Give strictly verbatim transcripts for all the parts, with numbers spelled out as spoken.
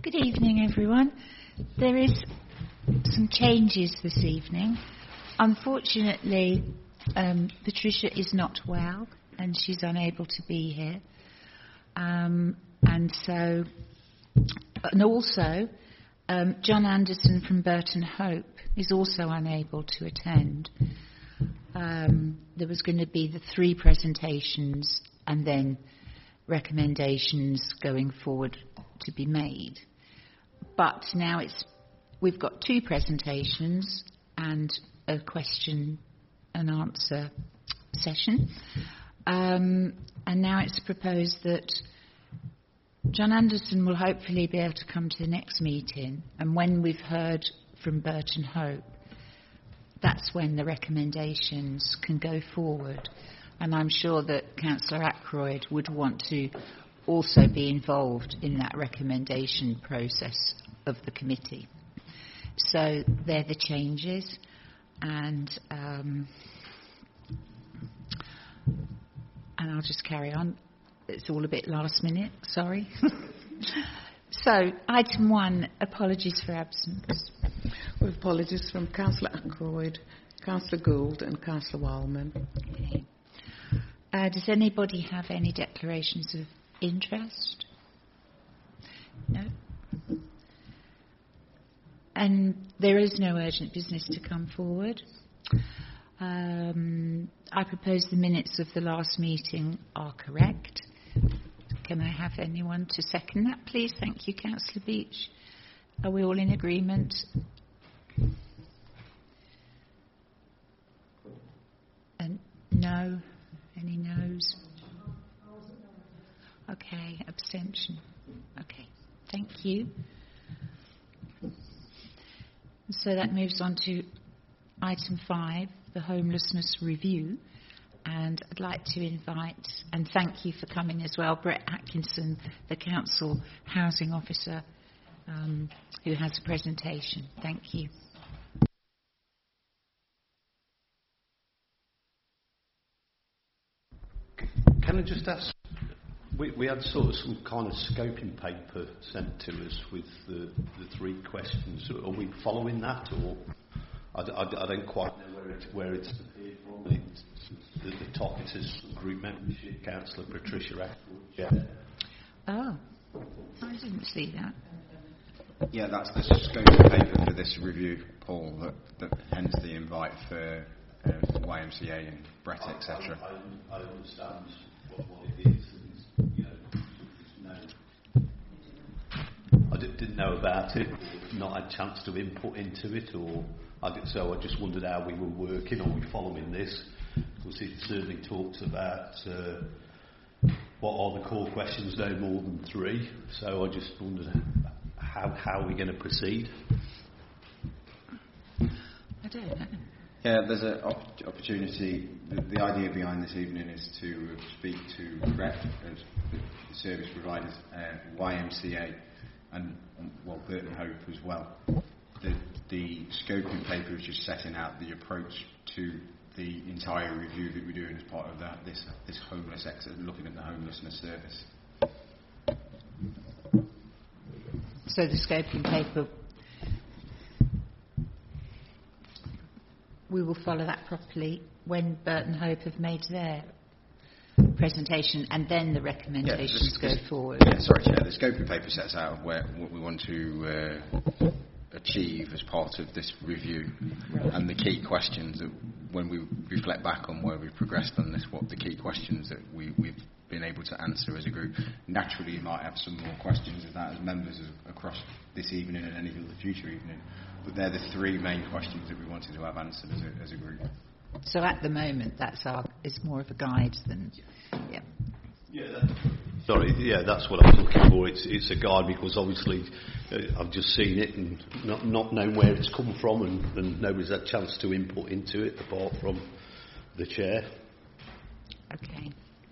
Good evening, everyone. There is some changes this evening. Unfortunately, um, Patricia is not well and she's unable to be here. Um, and so, and also, um, John Anderson from Burton Hope is also unable to attend. Um, there was going to be the three presentations and then recommendations going forward to be made. But now it's we've got two presentations and a question and answer session. Um, and now it's proposed that John Anderson will hopefully be able to come to the next meeting, and when we've heard from Burton Hope, that's when the recommendations can go forward. And I'm sure that Councillor Ackroyd would want to also be involved in that recommendation process of the committee. So they're the changes, and um, and I'll just carry on. It's all a bit last minute, sorry. So, item one, apologies for absence. With apologies from Councillor Ackroyd, Councillor Gould and Councillor Wildman. Okay. Uh, does anybody have any declarations of interest? No? And there is no urgent business to come forward. Um, I propose the minutes of the last meeting are correct. Can I have anyone to second that, please? Thank you, Councillor Beach. Are we all in agreement? And no? Any no's? Okay, abstention. Okay, thank you. So that moves on to item five, the homelessness review. And I'd like to invite, and thank you for coming as well, Brett Atkinson, the Council Housing Officer, um, who has a presentation. Thank you. Can I just ask, we, we had sort of some kind of scoping paper sent to us with the, the three questions. Are we following that, or I, I, I don't quite know where, it, where it's appeared from? It's, at the top it says group membership, Councillor Patricia Ackroyd. Yeah. Oh, I didn't see that. Yeah, that's the scoping paper for this review, Paul, that, that hence the invite for uh, Y M C A and Brett, et cetera. I, I, I understand what, what it is. And, you know, no, I did, didn't know about it, not had a chance to input into it, or I did, so I just wondered how we were working. Are we following this? Because it certainly talks about uh, what are the core questions, no more than three. So I just wondered how how are we going to proceed? I don't know. Yeah, there's an op- opportunity. The, the idea behind this evening is to speak to Brett, as the service providers, uh, Y M C A, and well, Burton Hope as well. The, the scoping paper is just setting out the approach to the entire review that we're doing as part of that, this this homeless exit, looking at the homelessness service. So the scoping paper, we will follow that properly when Burton Hope have made their presentation, and then the recommendations yeah, this, go forward. Yeah, sorry, Chair. The scoping paper sets out where what we want to uh, achieve as part of this review, right. And the key questions that, when we reflect back on where we've progressed on this, what the key questions that we, we've been able to answer as a group. Naturally, you might have some more questions of that as members of, across this evening and any other future evening, but they're the three main questions that we wanted to have answered as a, as a group. So at the moment, that's our, it's more of a guide than, yeah. Yeah, that, sorry, yeah, that's what I was looking for. It's it's a guide because obviously uh, I've just seen it and not not known where it's come from, and, and nobody's had a chance to input into it apart from the chair. Okay.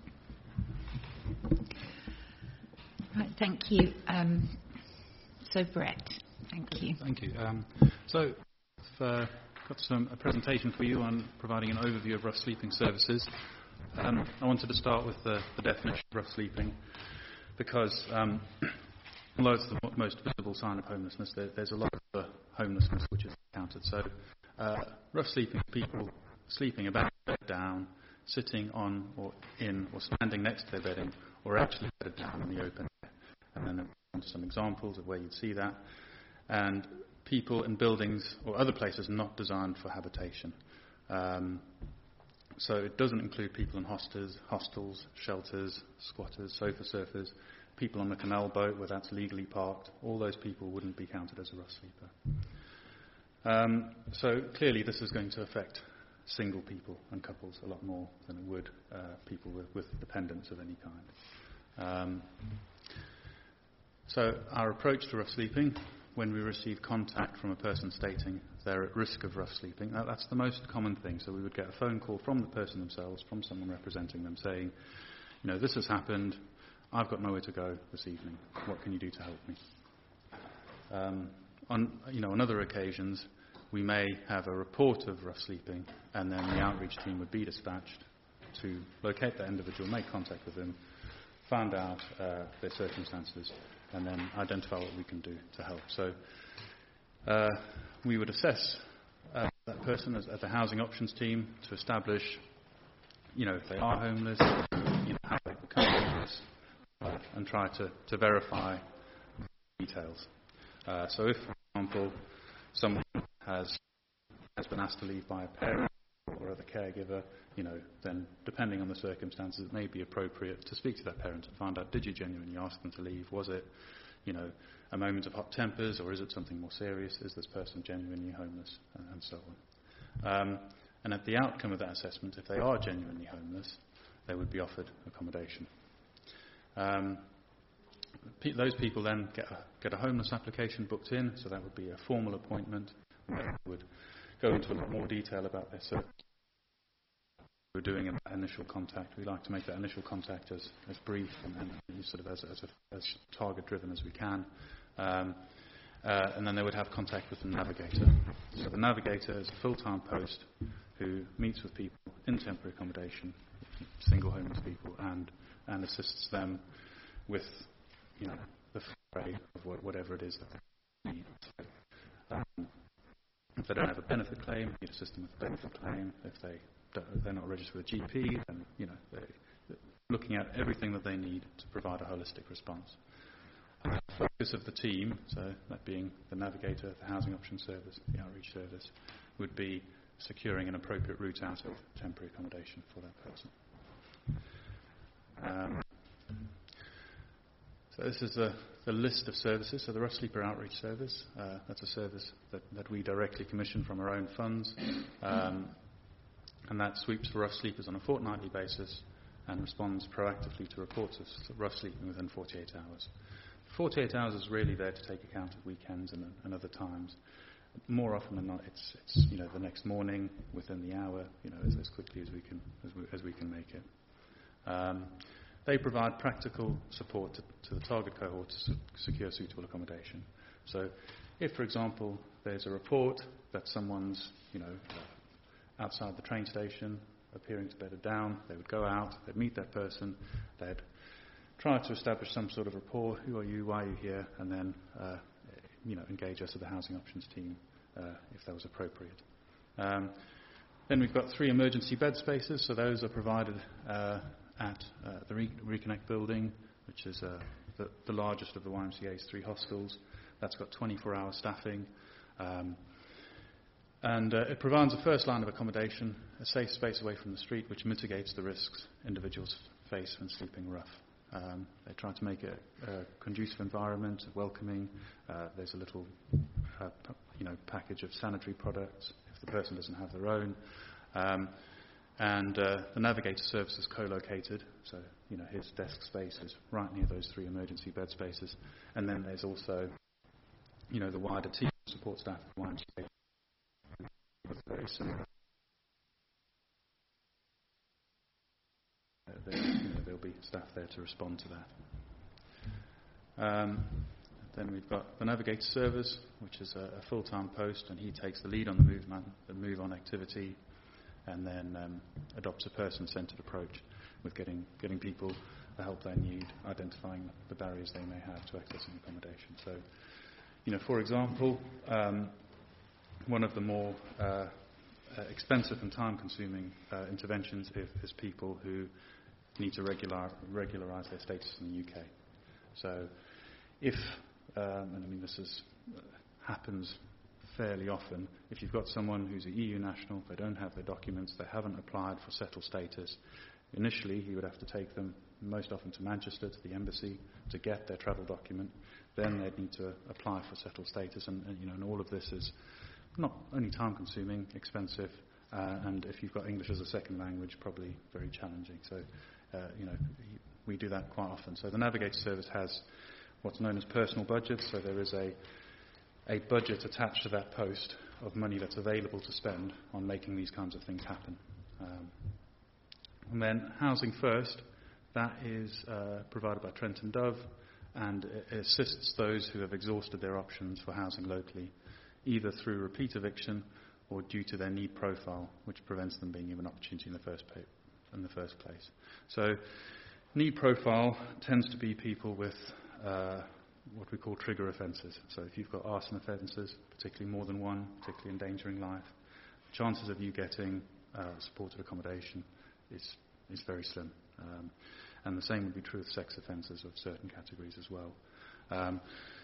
Right, thank you. Um, so Brett, thank you. Thank you. Um, so I've uh, got some a presentation for you on providing an overview of rough sleeping services. Um, I wanted to start with the, the definition of rough sleeping because um, although it's the mo- most visible sign of homelessness, there, there's a lot of other homelessness which is encountered. So uh, rough sleeping, people sleeping about bed down, sitting on or in or standing next to their bedding, or actually bedded down in the open air. And then on to some examples of where you'd see that. And people in buildings or other places not designed for habitation. Um, so it doesn't include people in hostels, hostels, shelters, squatters, sofa surfers, people on the canal boat where that's legally parked. All those people wouldn't be counted as a rough sleeper. Um, so clearly this is going to affect single people and couples a lot more than it would uh, people with, with dependents of any kind. Um, so our approach to rough sleeping, when we receive contact from a person stating they're at risk of rough sleeping, that, that's the most common thing. So we would get a phone call from the person themselves, from someone representing them, saying, you know, this has happened, I've got nowhere to go this evening, what can you do to help me? Um, on, you know, on other occasions, we may have a report of rough sleeping, and then the outreach team would be dispatched to locate that individual, make contact with them, find out uh, their circumstances, and then identify what we can do to help. So uh, we would assess uh, that person as, as the housing options team to establish, you know, if they are homeless, you know, how they become homeless, uh, and try to, to verify details. Uh, so if, for example, someone has has been asked to leave by a parent or other caregiver, you know, then depending on the circumstances, it may be appropriate to speak to that parent and find out, did you genuinely ask them to leave? Was it, you know, a moment of hot tempers, or is it something more serious? Is this person genuinely homeless? Uh, and so on. Um, and at the outcome of that assessment, if they are genuinely homeless, they would be offered accommodation. Um, pe- those people then get a, get a homeless application booked in, so that would be a formal appointment. Where we would go into a lot more detail about their search. We're doing an initial contact. We like to make that initial contact as, as brief and, and sort of as, as, a, as target-driven as we can. Um, uh, and then they would have contact with the navigator. So the navigator is a full-time post who meets with people in temporary accommodation, single homeless people, and, and assists them with, you know, the fray of what, whatever it is that they need. So, um, if they don't have a benefit claim, you assist them with a benefit claim. If they don't, they're not registered with a G P, then, you know, they're looking at everything that they need to provide a holistic response. And the focus of the team, so that being the navigator, the housing option service, the outreach service, would be securing an appropriate route out of temporary accommodation for that person. Um, So this is the, the list of services. So the Rough Sleeper Outreach Service, uh, that's a service that, that we directly commission from our own funds. Um, and that sweeps for rough sleepers on a fortnightly basis and responds proactively to reports of rough sleeping within forty-eight hours. forty-eight hours is really there to take account of weekends and, and other times. More often than not, it's, it's you know the next morning, within the hour, you know as, as quickly as we can as we, as we can make it. Um, They provide practical support to, to the target cohort to su- secure suitable accommodation. So if, for example, there's a report that someone's, you know, outside the train station, appearing to bedded down, they would go out, they'd meet that person, they'd try to establish some sort of rapport, who are you, why are you here, and then, uh, you know, engage us as the housing options team uh, if that was appropriate. Um, then we've got three emergency bed spaces, so those are provided uh, at uh, the Re- Reconnect building, which is uh, the, the largest of the Y M C A's three hostels. That's got twenty-four hour staffing. Um, and uh, it provides a first line of accommodation, a safe space away from the street, which mitigates the risks individuals face when sleeping rough. Um, they try to make it a conducive environment, welcoming. Uh, there's a little uh, p- you know, package of sanitary products if the person doesn't have their own. Um, And uh, the navigator service is co-located, so you know his desk space is right near those three emergency bed spaces. And then there's also, you know, the wider team support staff at Y M C A. Very similar. Uh, there, you know, there'll be staff there to respond to that. Um, then we've got the navigator service, which is a, a full-time post, and he takes the lead on the movement, the move-on activity, and then um, adopts a person-centred approach with getting getting people the help they need, identifying the barriers they may have to accessing accommodation. So, you know, for example, um, one of the more uh, uh, expensive and time-consuming uh, interventions is, is people who need to regular, regularise their status in the U K. So, if, um, and I mean this is, uh, happens fairly often, if you've got someone who's an E U national, they don't have their documents, they haven't applied for settled status, initially you would have to take them most often to Manchester, to the embassy, to get their travel document. Then they'd need to apply for settled status, and, and you know, and all of this is not only time-consuming, expensive, uh, and if you've got English as a second language, probably very challenging. So, uh, you know, we do that quite often. So the Navigator service has what's known as personal budgets. So there is a a budget attached to that post of money that's available to spend on making these kinds of things happen. Um, and then Housing First, that is uh, provided by Trent and Dove, and it assists those who have exhausted their options for housing locally, either through repeat eviction or due to their need profile, which prevents them being given opportunity in the first, pa- in the first place. So need profile tends to be people with uh, what we call trigger offences. So if you've got arson offences, particularly more than one, particularly endangering life, the chances of you getting uh, supported accommodation is, is very slim. Um, and the same would be true of sex offences of certain categories as well. Um,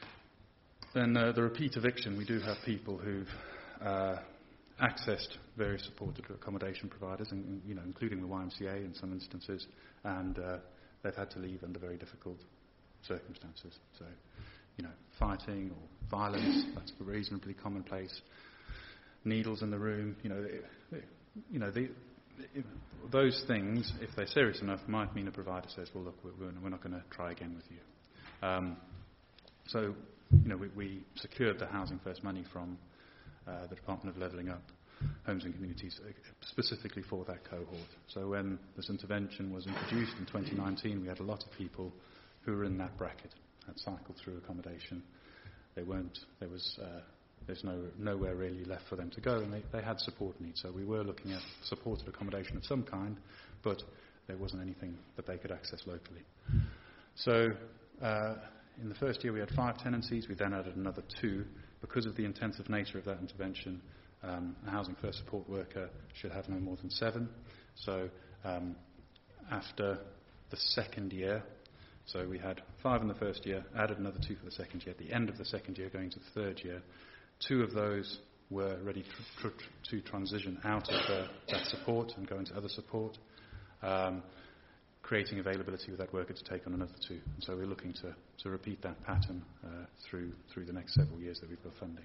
then uh, the repeat eviction, we do have people who've uh, accessed various supported accommodation providers, and, you know, including the Y M C A in some instances, and uh, they've had to leave under very difficult circumstances. So, you know, fighting or violence, that's reasonably commonplace. Needles in the room, you know, they, they, you know, the, the, those things, if they're serious enough, might mean a provider says, well, look, we're, we're not going to try again with you. Um, so, you know, we, we secured the Housing First money from uh, the Department of Levelling Up Homes and Communities specifically for that cohort. So when this intervention was introduced in twenty nineteen, we had a lot of people who were in that bracket, had cycled through accommodation. They weren't, there was, uh, there's no, nowhere really left for them to go, and they, they had support needs. So we were looking at supported accommodation of some kind, but there wasn't anything that they could access locally. So uh, in the first year we had five tenancies, we then added another two. Because of the intensive nature of that intervention, um, a Housing First support worker should have no more than seven. So um, after the second year, so we had five in the first year, added another two for the second year. At the end of the second year, going to the third year, two of those were ready tr- tr- to transition out of the, that support and go into other support, um, creating availability with that worker to take on another two. And so we're looking to, to repeat that pattern uh, through through the next several years that we've got funding.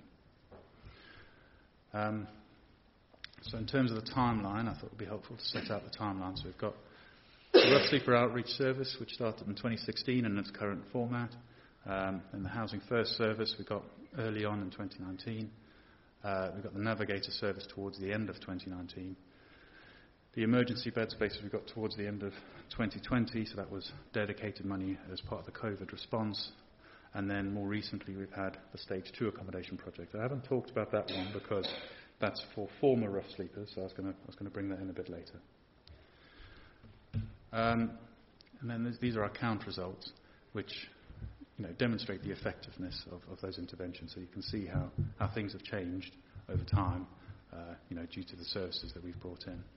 Um, so in terms of the timeline, I thought it would be helpful to set out the timeline. So we've got the Rough Sleeper Outreach Service, which started in twenty sixteen in its current format. Um, and the Housing First service we got early on in twenty nineteen. Uh, we got the Navigator service towards the end of twenty nineteen. The emergency bed spaces we got towards the end of twenty twenty, so that was dedicated money as part of the COVID response. And then more recently we've had the Stage two accommodation project. I haven't talked about that one because that's for former rough sleepers, so I was going to I was going to bring that in a bit later. Um, and then these are our count results, which, you know, demonstrate the effectiveness of, of those interventions. So you can see how, how things have changed over time, uh, you know, due to the services that we've brought in.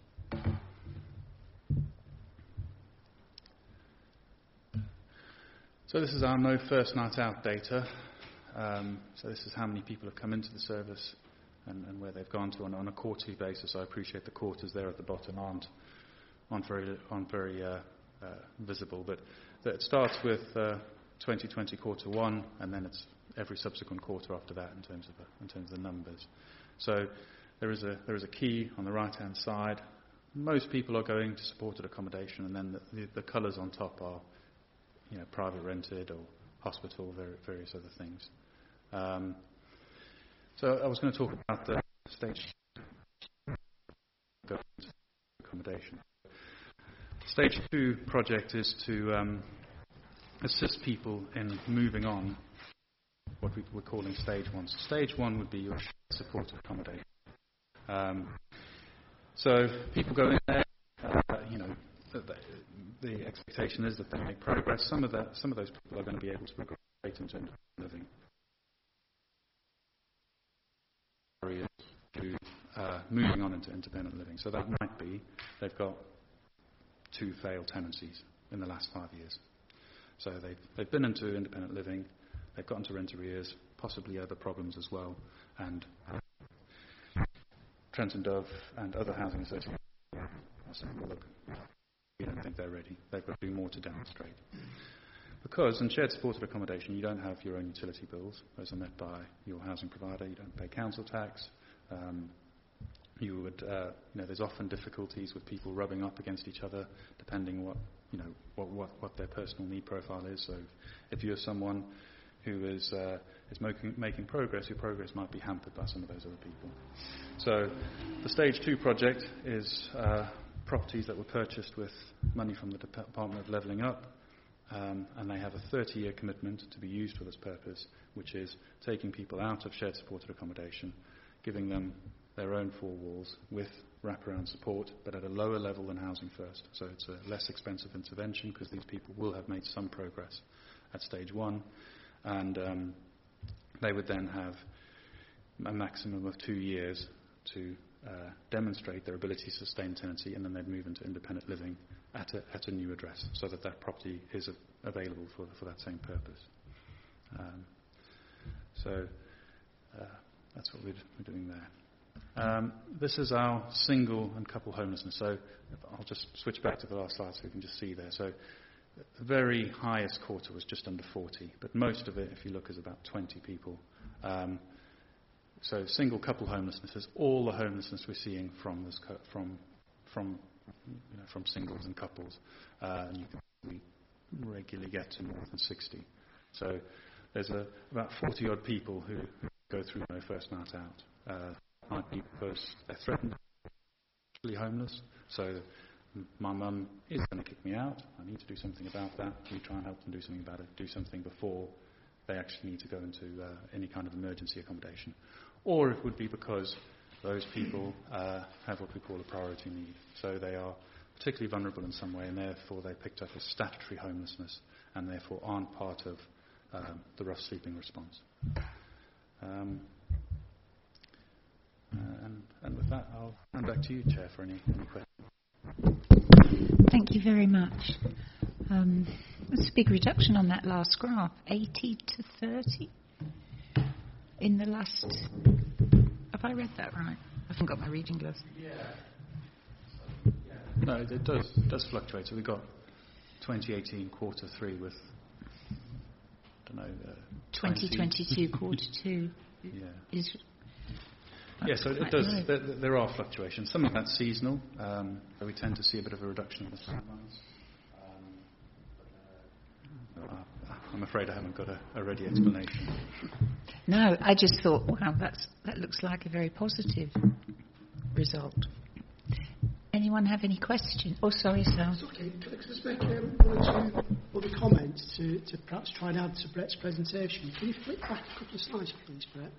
So this is our no first night out data. Um, so this is how many people have come into the service and, and where they've gone to on, on a quarterly basis. I appreciate the quarters there at the bottom aren't aren't very aren't very uh, uh, visible, but it starts with uh, twenty twenty quarter one, and then it's every subsequent quarter after that in terms of the, in terms of the numbers. So there is a there is a key on the right hand side. Most people are going to supported accommodation, and then the, the, the colours on top are, you know, private rented or hospital, various other things. Um, so I was going to talk about the stage accommodation. Stage two project is to um, assist people in moving on what we, we're calling stage one. So stage one would be your supported accommodation. Um, so people go in there, uh, you know, the expectation is that they make progress. Some of that, some of those people are going to be able to progress into independent living. To uh, moving on into independent living. So that might be they've got two failed tenancies in the last five years. So they've, they've been into independent living, they've got into rent arrears, possibly other problems as well, and uh, Trent and Dove and other housing associations are saying, well, look, we don't think they're ready. They've got to do more to demonstrate. Because in shared supported accommodation, you don't have your own utility bills. Those are met by your housing provider. You don't pay council tax. Um, you would, uh, you know, there's often difficulties with people rubbing up against each other, depending what, you know, what, what, what their personal need profile is. So, if you're someone who is uh, is making, making progress, your progress might be hampered by some of those other people. So, the stage two project is uh, properties that were purchased with money from the Department of Levelling Up. Um, and they have a thirty-year commitment to be used for this purpose, which is taking people out of shared supported accommodation, giving them their own four walls with wraparound support, but at a lower level than Housing First. So it's a less expensive intervention because these people will have made some progress at stage one, and um, they would then have a maximum of two years to uh, demonstrate their ability to sustain tenancy, and then they'd move into independent living at a, at a new address, so that that property is a, available for, for that same purpose. Um, so uh, that's what we're, we're doing there. Um, this is our single and couple homelessness. So I'll just switch back to the last slide so you can just see there. So the very highest quarter was just under forty, but most of it, if you look, is about twenty people. Um, so single couple homelessness is all the homelessness we're seeing from this co- from from You know, from singles and couples, uh, and you can, we regularly get to more than sixty. So there's a, about forty odd people who, who go through no first night out. Uh, might be because they're threatened, actually homeless. So my mum is going to kick me out. I need to do something about that. We try and help them do something about it. Do something before they actually need to go into uh, any kind of emergency accommodation. Or it would be because those people uh, have what we call a priority need. So they are particularly vulnerable in some way, and therefore they're picked up as statutory homelessness, and therefore aren't part of um, the rough sleeping response. Um, uh, and, and with that, I'll hand back to you, Chair, for any, any questions. Thank you very much. Um, that's a big reduction on that last graph, eighty to thirty in the last... Have I read that right? I haven't got my reading gloves. Yeah. No, it, it does it does fluctuate. So we got twenty eighteen quarter three with, I don't know, uh, twenty twenty-two quarter two. Yeah. Is Yeah, so it does. There, there are fluctuations. Some of that's seasonal. Um, so we tend to see a bit of a reduction in the summer months. Um, uh, I'm afraid I haven't got a, a ready explanation. No, I just thought, wow, that's that looks like a very positive result. Anyone have any questions? Oh, sorry, Sal. It's okay. Can I just make um, one or two other comments to, to perhaps try and add to Brett's presentation? Can you flip back a couple of slides, please, Brett?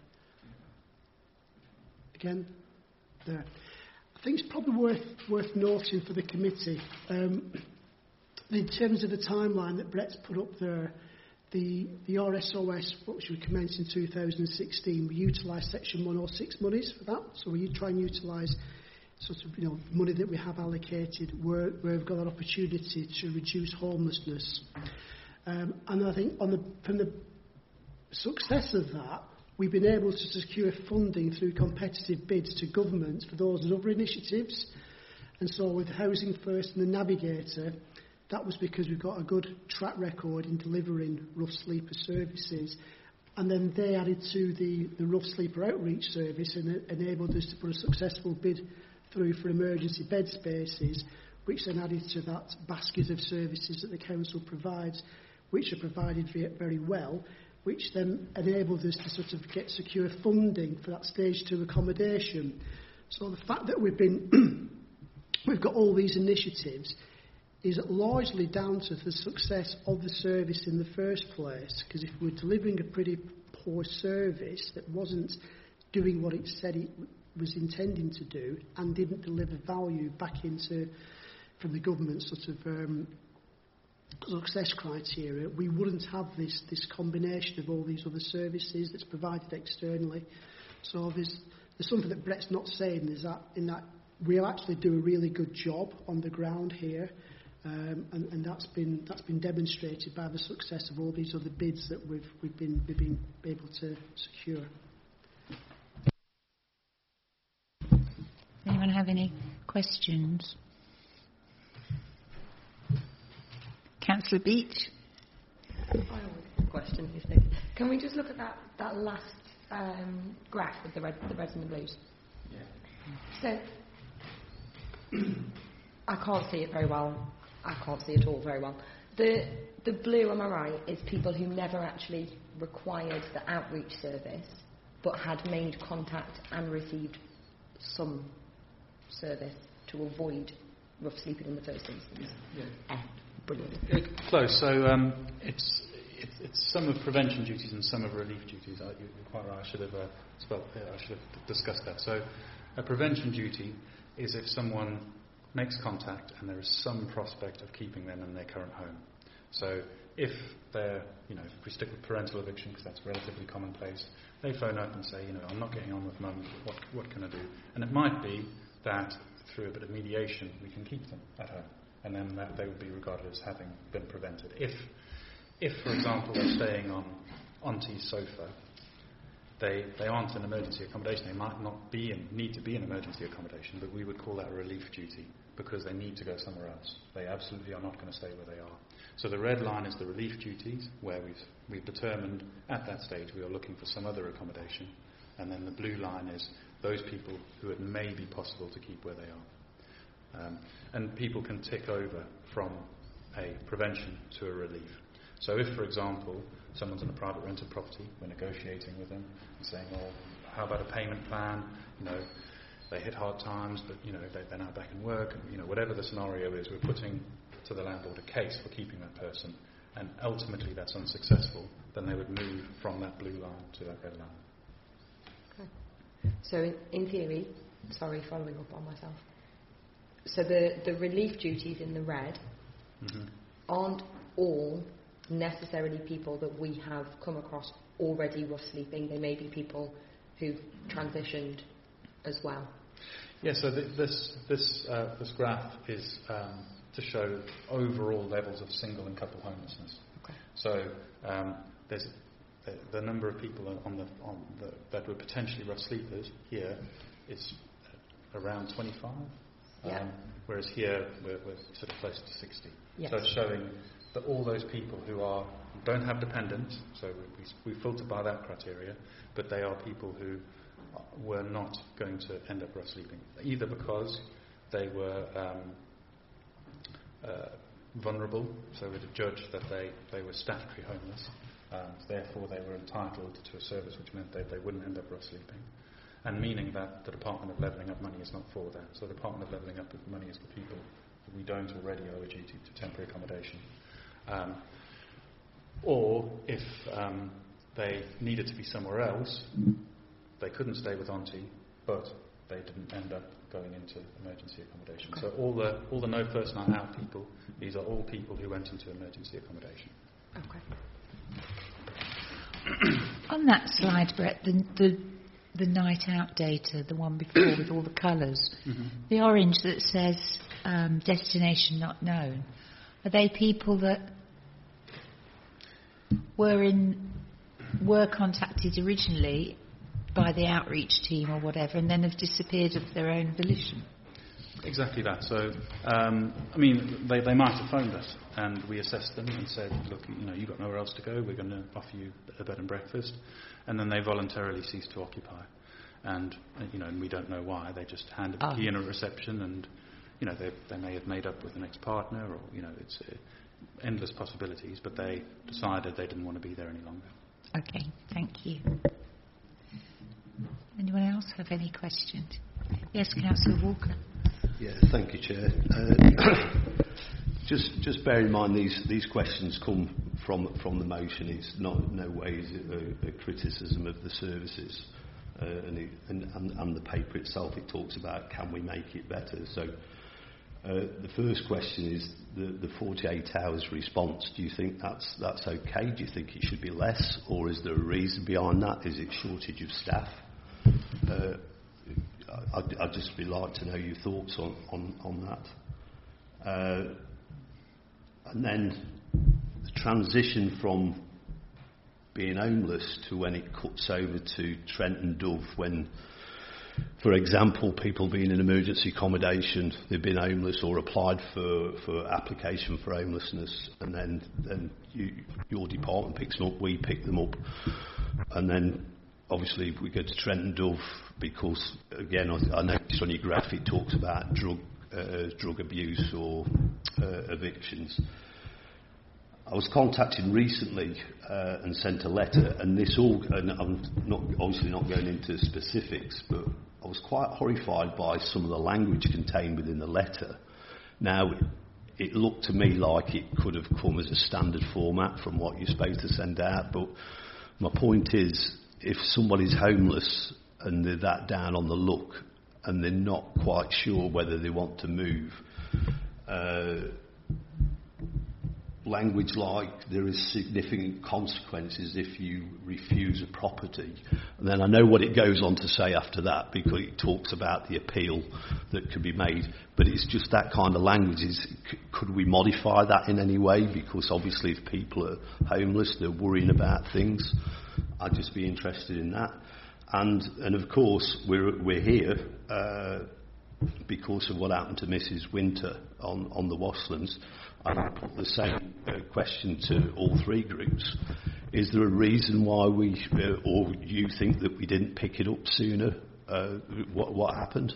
Again, there. I think it's probably worth worth noting for the committee, um, in terms of the timeline that Brett's put up there. The, the R S O S, which we commenced in two thousand sixteen, we utilised Section one oh six monies for that. So we try and utilise sort of, you know, money that we have allocated where, where we've got an opportunity to reduce homelessness. Um, and I think on the, from the success of that, we've been able to secure funding through competitive bids to government for those and other initiatives. And so with Housing First and the Navigator, that was because we've got a good track record in delivering rough sleeper services. And then they added to the, the rough sleeper outreach service and it enabled us to put a successful bid through for emergency bed spaces, which then added to that basket of services that the council provides, which are provided very well, which then enabled us to sort of get secure funding for that stage two accommodation. So the fact that we've been, we've got all these initiatives is largely down to the success of the service in the first place, because if we're delivering a pretty poor service that wasn't doing what it said it was intending to do and didn't deliver value back into, from the government sort of um, success criteria, we wouldn't have this, this combination of all these other services that's provided externally. So there's, there's something that Brett's not saying, is that in that we'll actually do a really good job on the ground here, um, and, and that's been that's been demonstrated by the success of all these other bids that we've we've been we've been able to secure. Anyone have any questions? Councillor Beach. Question, isn't it? Can we just look at that, that last um, graph with the red, the reds and the blues? Yeah. So, I can't see it very well. I can't see it all very well. The the blue, am I right, is people who never actually required the outreach service, but had made contact and received some service to avoid rough sleeping in the first instance. Yeah. Eh, brilliant. Uh, close. So um, it's, it's it's some of prevention duties and some of relief duties. Uh, you're quite right. I should have uh, spelled, uh, I should have discussed that. So a prevention duty is if someone makes contact and there is some prospect of keeping them in their current home. So if they're, you know, if we stick with parental eviction because that's relatively commonplace, they phone up and say, you know, I'm not getting on with mum. What what can I do? And it might be that through a bit of mediation we can keep them at home, and then that they would be regarded as having been prevented. If, if for example, they're staying on auntie's sofa, they they aren't in emergency accommodation. They might not be in, need to be in emergency accommodation, but we would call that a relief duty because they need to go somewhere else. They absolutely are not going to stay where they are. So the red line is the relief duties, where we've we've determined at that stage we are looking for some other accommodation, and then the blue line is those people who it may be possible to keep where they are. Um, and people can tick over from a prevention to a relief. So if, for example, someone's in a private rented property, we're negotiating with them and saying, well, how about a payment plan? You know, they hit hard times, but, you know, they, they're now back in work, and, you know, whatever the scenario is, we're putting to the landlord a case for keeping that person, and ultimately that's unsuccessful, then they would move from that blue line to that red line. So in, in theory, sorry, following up on myself, so the, the relief duties in the red mm-hmm. aren't all necessarily people that we have come across already rough sleeping. They may be people who've transitioned as well. Yeah, so th- this this uh, this graph is um, to show overall levels of single and couple homelessness. Okay. So um, there's the, the number of people on the on the, that were potentially rough sleepers here is around twenty-five. Yeah. Um, whereas here we're, we're sort of close to sixty. Yes. So it's showing that all those people who are don't have dependents, so we, we, we filter by that criteria, but they are people who were not going to end up rough sleeping, either because they were um, uh, vulnerable, so we'd judge that they, they were statutory homeless, um, therefore they were entitled to a service which meant that they wouldn't end up rough sleeping, and meaning that the Department of Levelling Up money is not for that. So the Department of Levelling Up money is for people that we don't already owe a duty to temporary accommodation. Um, or if um, they needed to be somewhere else, they couldn't stay with auntie, but they didn't end up going into emergency accommodation. Okay. So all the all the no first night out people, these are all people who went into emergency accommodation. Okay. On that slide, Brett, the, the the night out data, the one before with all the colours, mm-hmm. the orange that says um, destination not known, are they people that were in were contacted originally by the outreach team or whatever, and then have disappeared of their own volition? Exactly that. So, um, I mean, they, they might have phoned us, and we assessed them and said, look, you know, you've got nowhere else to go, we're going to offer you a bed and breakfast, and then they voluntarily ceased to occupy. And, you know, and we don't know why. They just handed the oh. key in at reception, and, you know, they, they may have made up with an ex-partner, or, you know, it's uh, endless possibilities, but they decided they didn't want to be there any longer. Okay, thank you. Anyone else have any questions? Yes, Councillor Walker. Yeah, thank you, Chair. Uh, just, just bear in mind these these questions come from from the motion. It's not no way is it a, a criticism of the services, uh, and, it, and, and and the paper itself. It talks about can we make it better. So Uh, the first question is the, the forty-eight hours response. Do you think that's that's okay? Do you think it should be less, or is there a reason behind that? Is it shortage of staff? Uh, I'd, I'd just be like to know your thoughts on on, on that. Uh, and then the transition from being homeless to when it cuts over to Trent and Dove, when, for example, people being in emergency accommodation, they've been homeless or applied for, for application for homelessness, and then, then you, your department picks them up, we pick them up, and then obviously we go to Trent and Dove because, again, I, I noticed on your graph it talks about drug, uh, drug abuse or uh, evictions. I was contacted recently uh, and sent a letter, and this all, and I'm not, obviously not going into specifics, but I was quite horrified by some of the language contained within the letter. Now, it looked to me like it could have come as a standard format from what you're supposed to send out, but my point is, if somebody's homeless and they're that down on the luck and they're not quite sure whether they want to move, uh, language like there is significant consequences if you refuse a property. And then I know what it goes on to say after that, because it talks about the appeal that could be made, but it's just that kind of language. Is, could we modify that in any way? Because obviously if people are homeless, they're worrying about things. I'd just be interested in that. And and of course we're we're here uh, because of what happened to Missus Winter on, on the Wasslands. And I put the same uh, question to all three groups. Is there a reason why we, uh, or you think that we didn't pick it up sooner? Uh, what, what happened?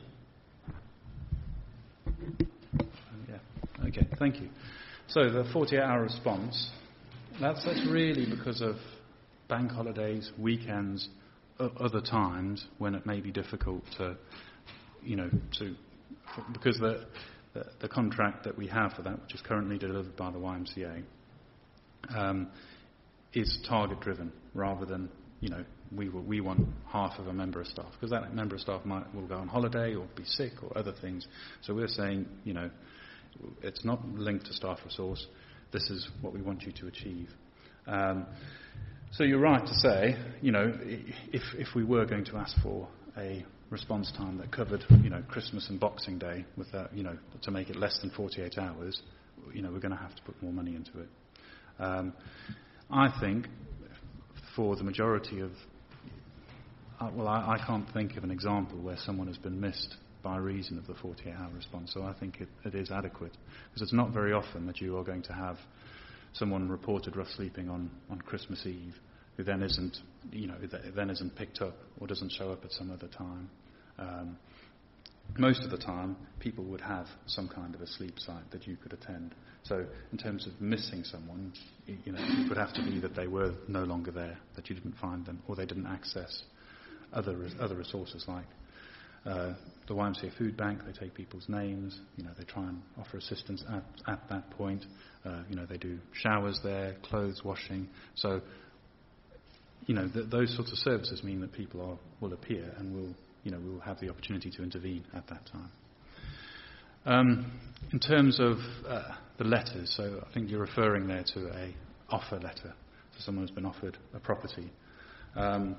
Yeah. Okay. Thank you. So the forty-eight hour response. That's that's really because of bank holidays, weekends, o- other times when it may be difficult to, you know, to because the. The, the contract that we have for that, which is currently delivered by the Y M C A, um, is target driven rather than, you know, we will, we want half of a member of staff, because that member of staff might will go on holiday or be sick or other things. So we're saying, you know, it's not linked to staff resource. This is what we want you to achieve. Um, so you're right to say, you know, if if we were going to ask for a response time that covered, you know, Christmas and Boxing Day, with that, you know, to make it less than forty-eight hours, you know, we're going to have to put more money into it. Um, I think, for the majority of, uh, well, I, I can't think of an example where someone has been missed by reason of the forty-eight hour response. So I think it, it is adequate, because it's not very often that you are going to have someone reported rough sleeping on, on Christmas Eve, who then isn't, you know, then isn't picked up or doesn't show up at some other time. Um, most of the time, people would have some kind of a sleep site that you could attend. So, in terms of missing someone, you know, it would have to be that they were no longer there, that you didn't find them, or they didn't access other other resources like uh, the Y M C A Food Bank. They take people's names. You know, they try and offer assistance at at that point. Uh, you know, they do showers there, clothes washing. So, you know, th- those sorts of services mean that people are, will appear and will, you know, will have the opportunity to intervene at that time. Um, in terms of uh, the letters, so I think you're referring there to a offer letter. So someone has been offered a property. Um,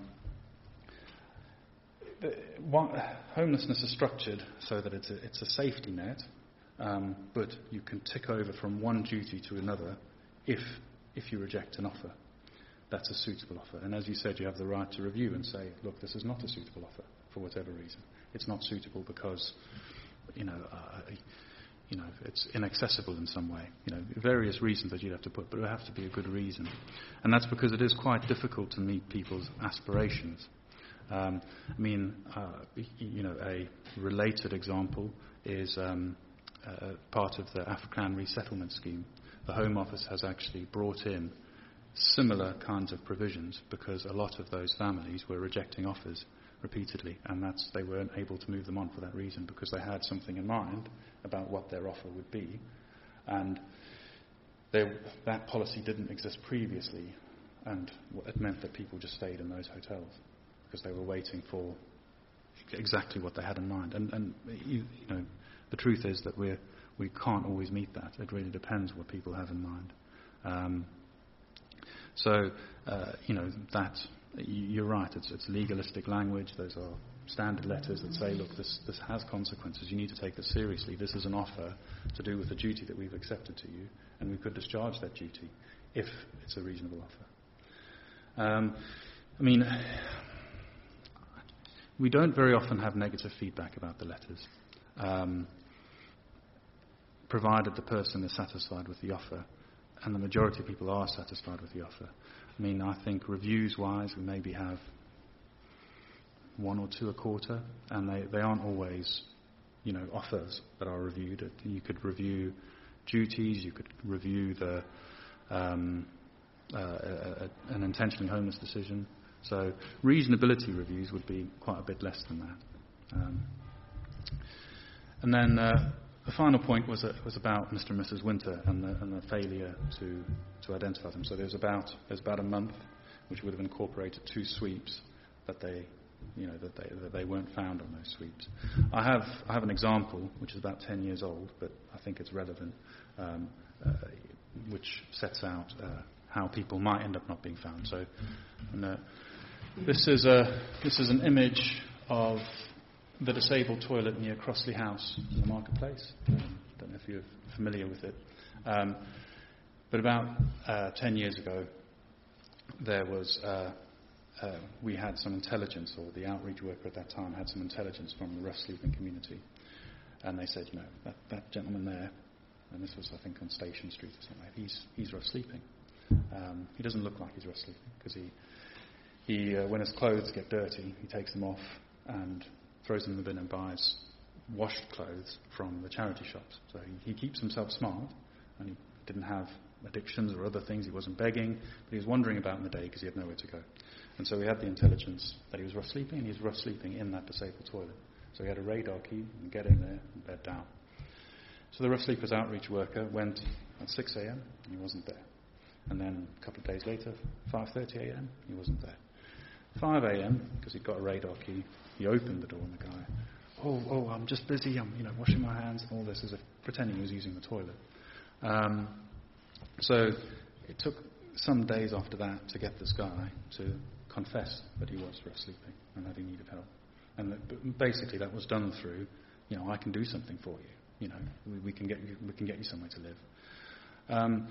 the, one, homelessness is structured so that it's a, it's a safety net, um, but you can tick over from one duty to another if if you reject an offer. That's a suitable offer. And as you said, you have the right to review and say, look, this is not a suitable offer for whatever reason. It's not suitable because, you know, uh, you know, it's inaccessible in some way. You know, various reasons that you'd have to put, but it would have to be a good reason. And that's because it is quite difficult to meet people's aspirations. Um, I mean, uh, you know, a related example is um, uh, part of the African resettlement scheme. The Home Office has actually brought in similar kinds of provisions because a lot of those families were rejecting offers repeatedly, and that's they weren't able to move them on for that reason, because they had something in mind about what their offer would be, and they, that policy didn't exist previously, and it meant that people just stayed in those hotels because they were waiting for exactly what they had in mind. And, and you, you know, the truth is that we're we can't always meet that. It really depends what people have in mind. Um, so, uh, you know, that, you're right, it's, it's legalistic language. Those are standard letters that say, look, this, this has consequences. You need to take this seriously. This is an offer to do with a duty that we've accepted to you, and we could discharge that duty if it's a reasonable offer. Um, I mean, we don't very often have negative feedback about the letters, um, provided the person is satisfied with the offer, and the majority of people are satisfied with the offer. I mean, I think reviews-wise, we maybe have one or two a quarter, and they, they aren't always, you know, offers that are reviewed. You could review duties, you could review the um, uh, a, a, an intentionally homeless decision. So reasonability reviews would be quite a bit less than that. Um, and then uh, the final point was, uh, was about Mister and Missus Winter and the, and the failure to, to identify them. So there was about there's about a month, which would have incorporated two sweeps that they, you know, that they that they weren't found on those sweeps. I have I have an example which is about ten years old, but I think it's relevant, um, uh, which sets out uh, how people might end up not being found. So, and, uh, this is a this is an image of the disabled toilet near Crossley House in the marketplace. Um, don't know if you're familiar with it, um, but about uh, ten years ago, there was. Uh, Uh, we had some intelligence, or the outreach worker at that time had some intelligence from the rough sleeping community, and they said, you know, that, that gentleman there, and this was, I think, on Station Street or something, he's he's rough sleeping. Um, he doesn't look like he's rough sleeping, because he, he uh, when his clothes get dirty, he takes them off and throws them in the bin and buys washed clothes from the charity shops. So he, he keeps himself smart, and he didn't have addictions or other things. He wasn't begging, but he was wandering about in the day because he had nowhere to go. And so we had the intelligence that he was rough sleeping, and he was rough sleeping in that disabled toilet. So he had a radar key, and get in there and bed down. So the rough sleepers outreach worker went at six a.m. and he wasn't there. And then a couple of days later, five thirty a.m. he wasn't there. five a.m. because he'd got a radar key, he opened the door, and the guy, oh, oh, I'm just busy, I'm, you know, washing my hands and all this, as if pretending he was using the toilet. Um, so it took some days after that to get this guy to confess that he was rough sleeping and that he needed help. And that, basically that was done through, you know, I can do something for you. You know, we, we can get you, we can get you somewhere to live. Um,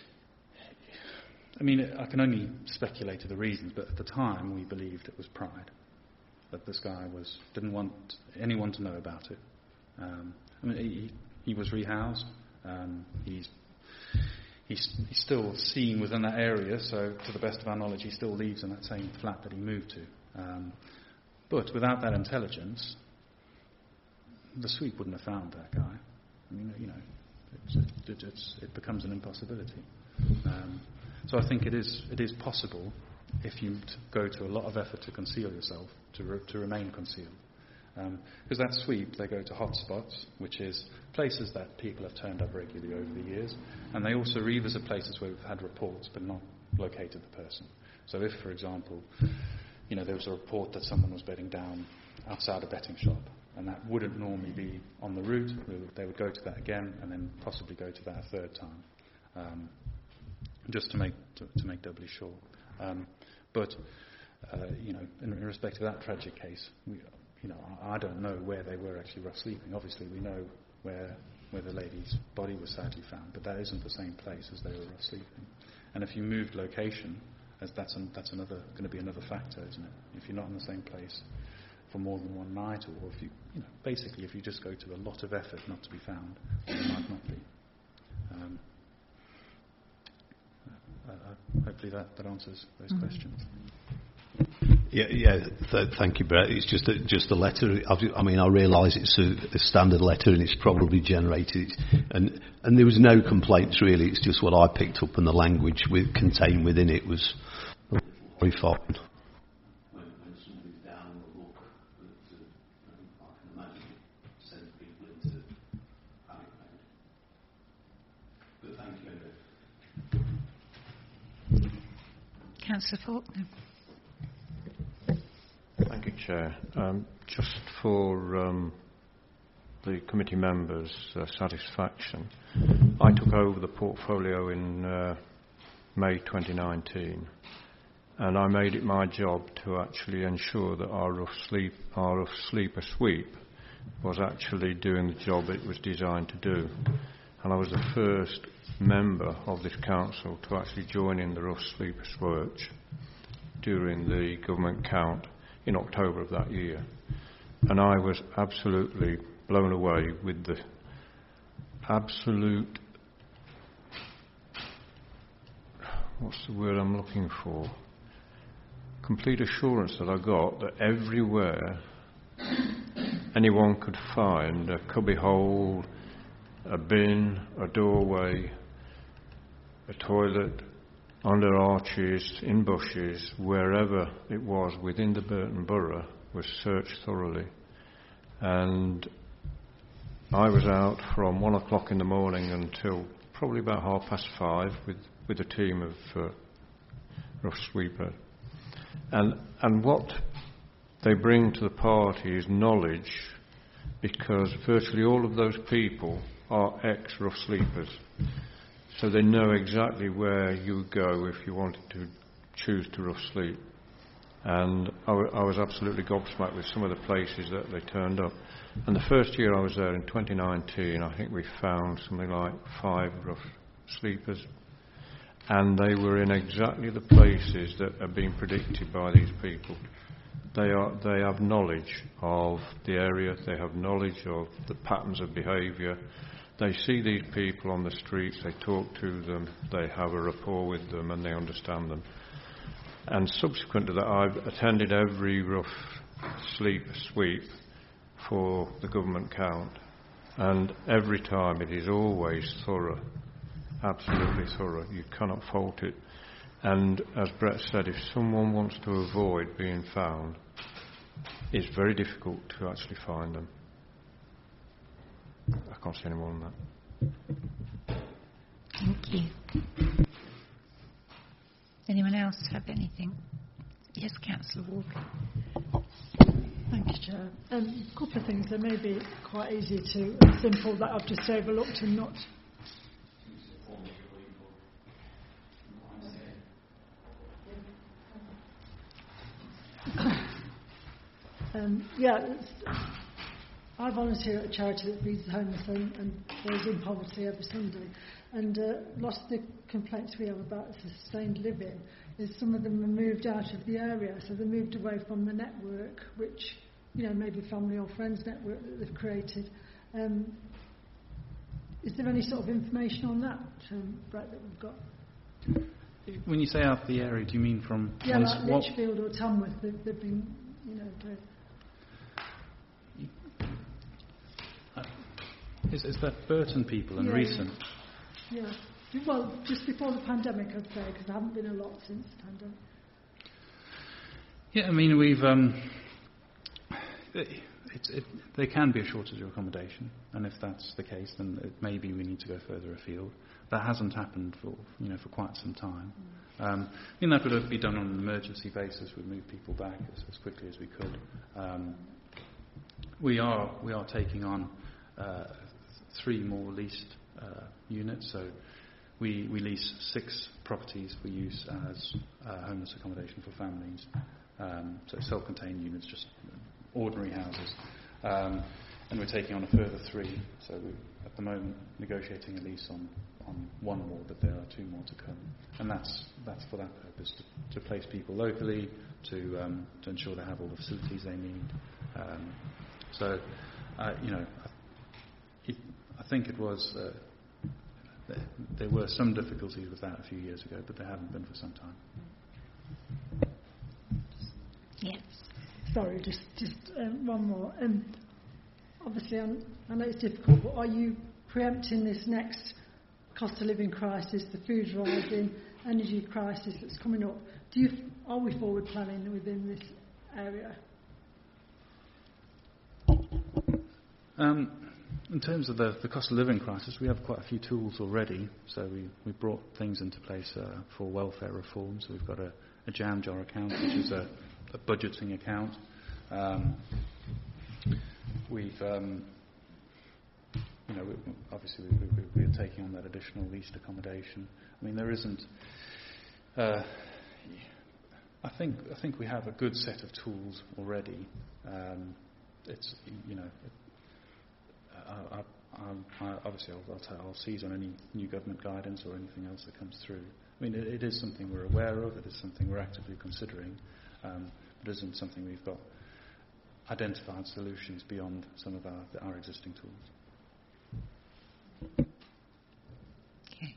I mean, I can only speculate to the reasons, but at the time we believed it was pride, that this guy was didn't want anyone to know about it. Um, I mean, he, he was rehoused. Um, he's He's, he's still seen within that area, so to the best of our knowledge, he still lives in that same flat that he moved to. Um, but without that intelligence, the sweep wouldn't have found that guy. I mean, you know, it's, it, it's, it becomes an impossibility. Um, so I think it is it is possible, if you t- go to a lot of effort to conceal yourself, to re- to remain concealed. Because um, that sweep, they go to hotspots, which is places that people have turned up regularly over the years, and they also revisit places where we've had reports but not located the person. So if, for example, you know, there was a report that someone was bedding down outside a betting shop, and that wouldn't normally be on the route, they would go to that again, and then possibly go to that a third time, um, just to make to, to make doubly sure. Um, but uh, you know, in, in respect to that tragic case, we. You know, I don't know where they were actually rough sleeping. Obviously, we know where where the lady's body was sadly found, but that isn't the same place as they were rough sleeping. And if you moved location, as that's an, that's another going to be another factor, isn't it? If you're not in the same place for more than one night, or if you, you know, basically if you just go to a lot of effort not to be found, then it might not be. Um, uh, uh, hopefully that, that answers those mm-hmm. questions. Yeah, yeah. Th- thank you, Brett. It's just a, just a letter. I've, I mean, I realise it's a, a standard letter and it's probably generated, and and there was no complaints really. It's just what I picked up, and the language with, contained within it was very fine. When, when somebody's down the book, that, uh, I can imagine it sends people into panic mode. But thank you. Councillor Faulkner. Thank you, Chair. Um, just for um, the committee members' uh, satisfaction, I took over the portfolio in uh, May twenty nineteen, and I made it my job to actually ensure that our rough sleep, our rough sleeper sweep was actually doing the job it was designed to do. And I was the first member of this council to actually join in the rough sleeper search during the government count in October of that year. And I was absolutely blown away with the absolute, what's the word I'm looking for, complete assurance that I got that everywhere anyone could find a cubby hole, a bin, a doorway, a toilet, under arches, in bushes, wherever it was within the Burton Borough was searched thoroughly. And I was out from one o'clock in the morning until probably about half past five with, with a team of uh, rough sweeper. And, and what they bring to the party is knowledge, because virtually all of those people are ex-rough sleepers. So they know exactly where you would go if you wanted to choose to rough sleep. And I, w- I was absolutely gobsmacked with some of the places that they turned up. And the first year I was there in twenty nineteen, I think we found something like five rough sleepers. And they were in exactly the places that have been predicted by these people. They are, they have knowledge of the area, they have knowledge of the patterns of behaviour. They see these people on the streets, they talk to them, they have a rapport with them, and they understand them. And subsequent to that, I've attended every rough sleep sweep for the government count, and every time it is always thorough, absolutely thorough. You cannot fault it. And as Brett said, if someone wants to avoid being found, it's very difficult to actually find them. I can't say any more than that. Thank you. Anyone else have anything? Yes, Councillor Walker. Thank you, Chair. Um, a couple of things that may be quite easy to, simple, that I've just overlooked and not. Um, yeah, it's, I volunteer at a charity that feeds the homeless and, and those in poverty every Sunday. And uh, lots of the complaints we have about sustained living is some of them are moved out of the area, so they're moved away from the network, which, you know, maybe family or friends network that they've created. Um, is there any sort of information on that, um, Brett, that we've got? When you say out of the area, do you mean from... Yeah, like Lichfield or Tamworth, they've, they've been, you know... Uh, is, is that Burton people and yeah, recent? Yeah. yeah. Well, just before the pandemic, I'd say, because there haven't been a lot since the pandemic. Yeah, I mean, we've... Um, it, it, there can be a shortage of accommodation, and if that's the case, then it, maybe we need to go further afield. That hasn't happened for, you know, for quite some time. Mm. Um, I mean, that would be done on an emergency basis. We'd move people back as, as quickly as we could. Um, we are we are taking on uh, three more leased uh, units. So we we lease six properties for use as uh, homeless accommodation for families. Um, so self-contained units, just ordinary houses. Um, and we're taking on a further three. So we're at the moment negotiating a lease on. on one more, but there are two more to come, and that's that's for that purpose, to, to place people locally, to um, to ensure they have all the facilities they need. Um, so, uh, you know, I, it, I think it was uh, there, there were some difficulties with that a few years ago, but there haven't been for some time. Yes. Sorry, just just um, one more. Um, obviously, I'm, I know it's difficult, but are you preempting this next cost of living crisis, the food rising, energy crisis that's coming up? Do you, are we forward planning within this area? Um, in terms of the, the cost of living crisis, we have quite a few tools already. So we, we brought things into place uh, for welfare reform. So we've got a, a jam jar account, which is a, a budgeting account. Um, we've um, you know, we, obviously we, we, we are taking on that additional leased accommodation. I mean, there isn't. Uh, I think I think we have a good set of tools already. Um, it's you know, it, I, I, I, I, obviously I'll, I'll, t- I'll seize on any new government guidance or anything else that comes through. I mean, it, it is something we're aware of. It is something we're actively considering. Um, but it isn't something we've got identified solutions beyond some of our, our existing tools. Okay.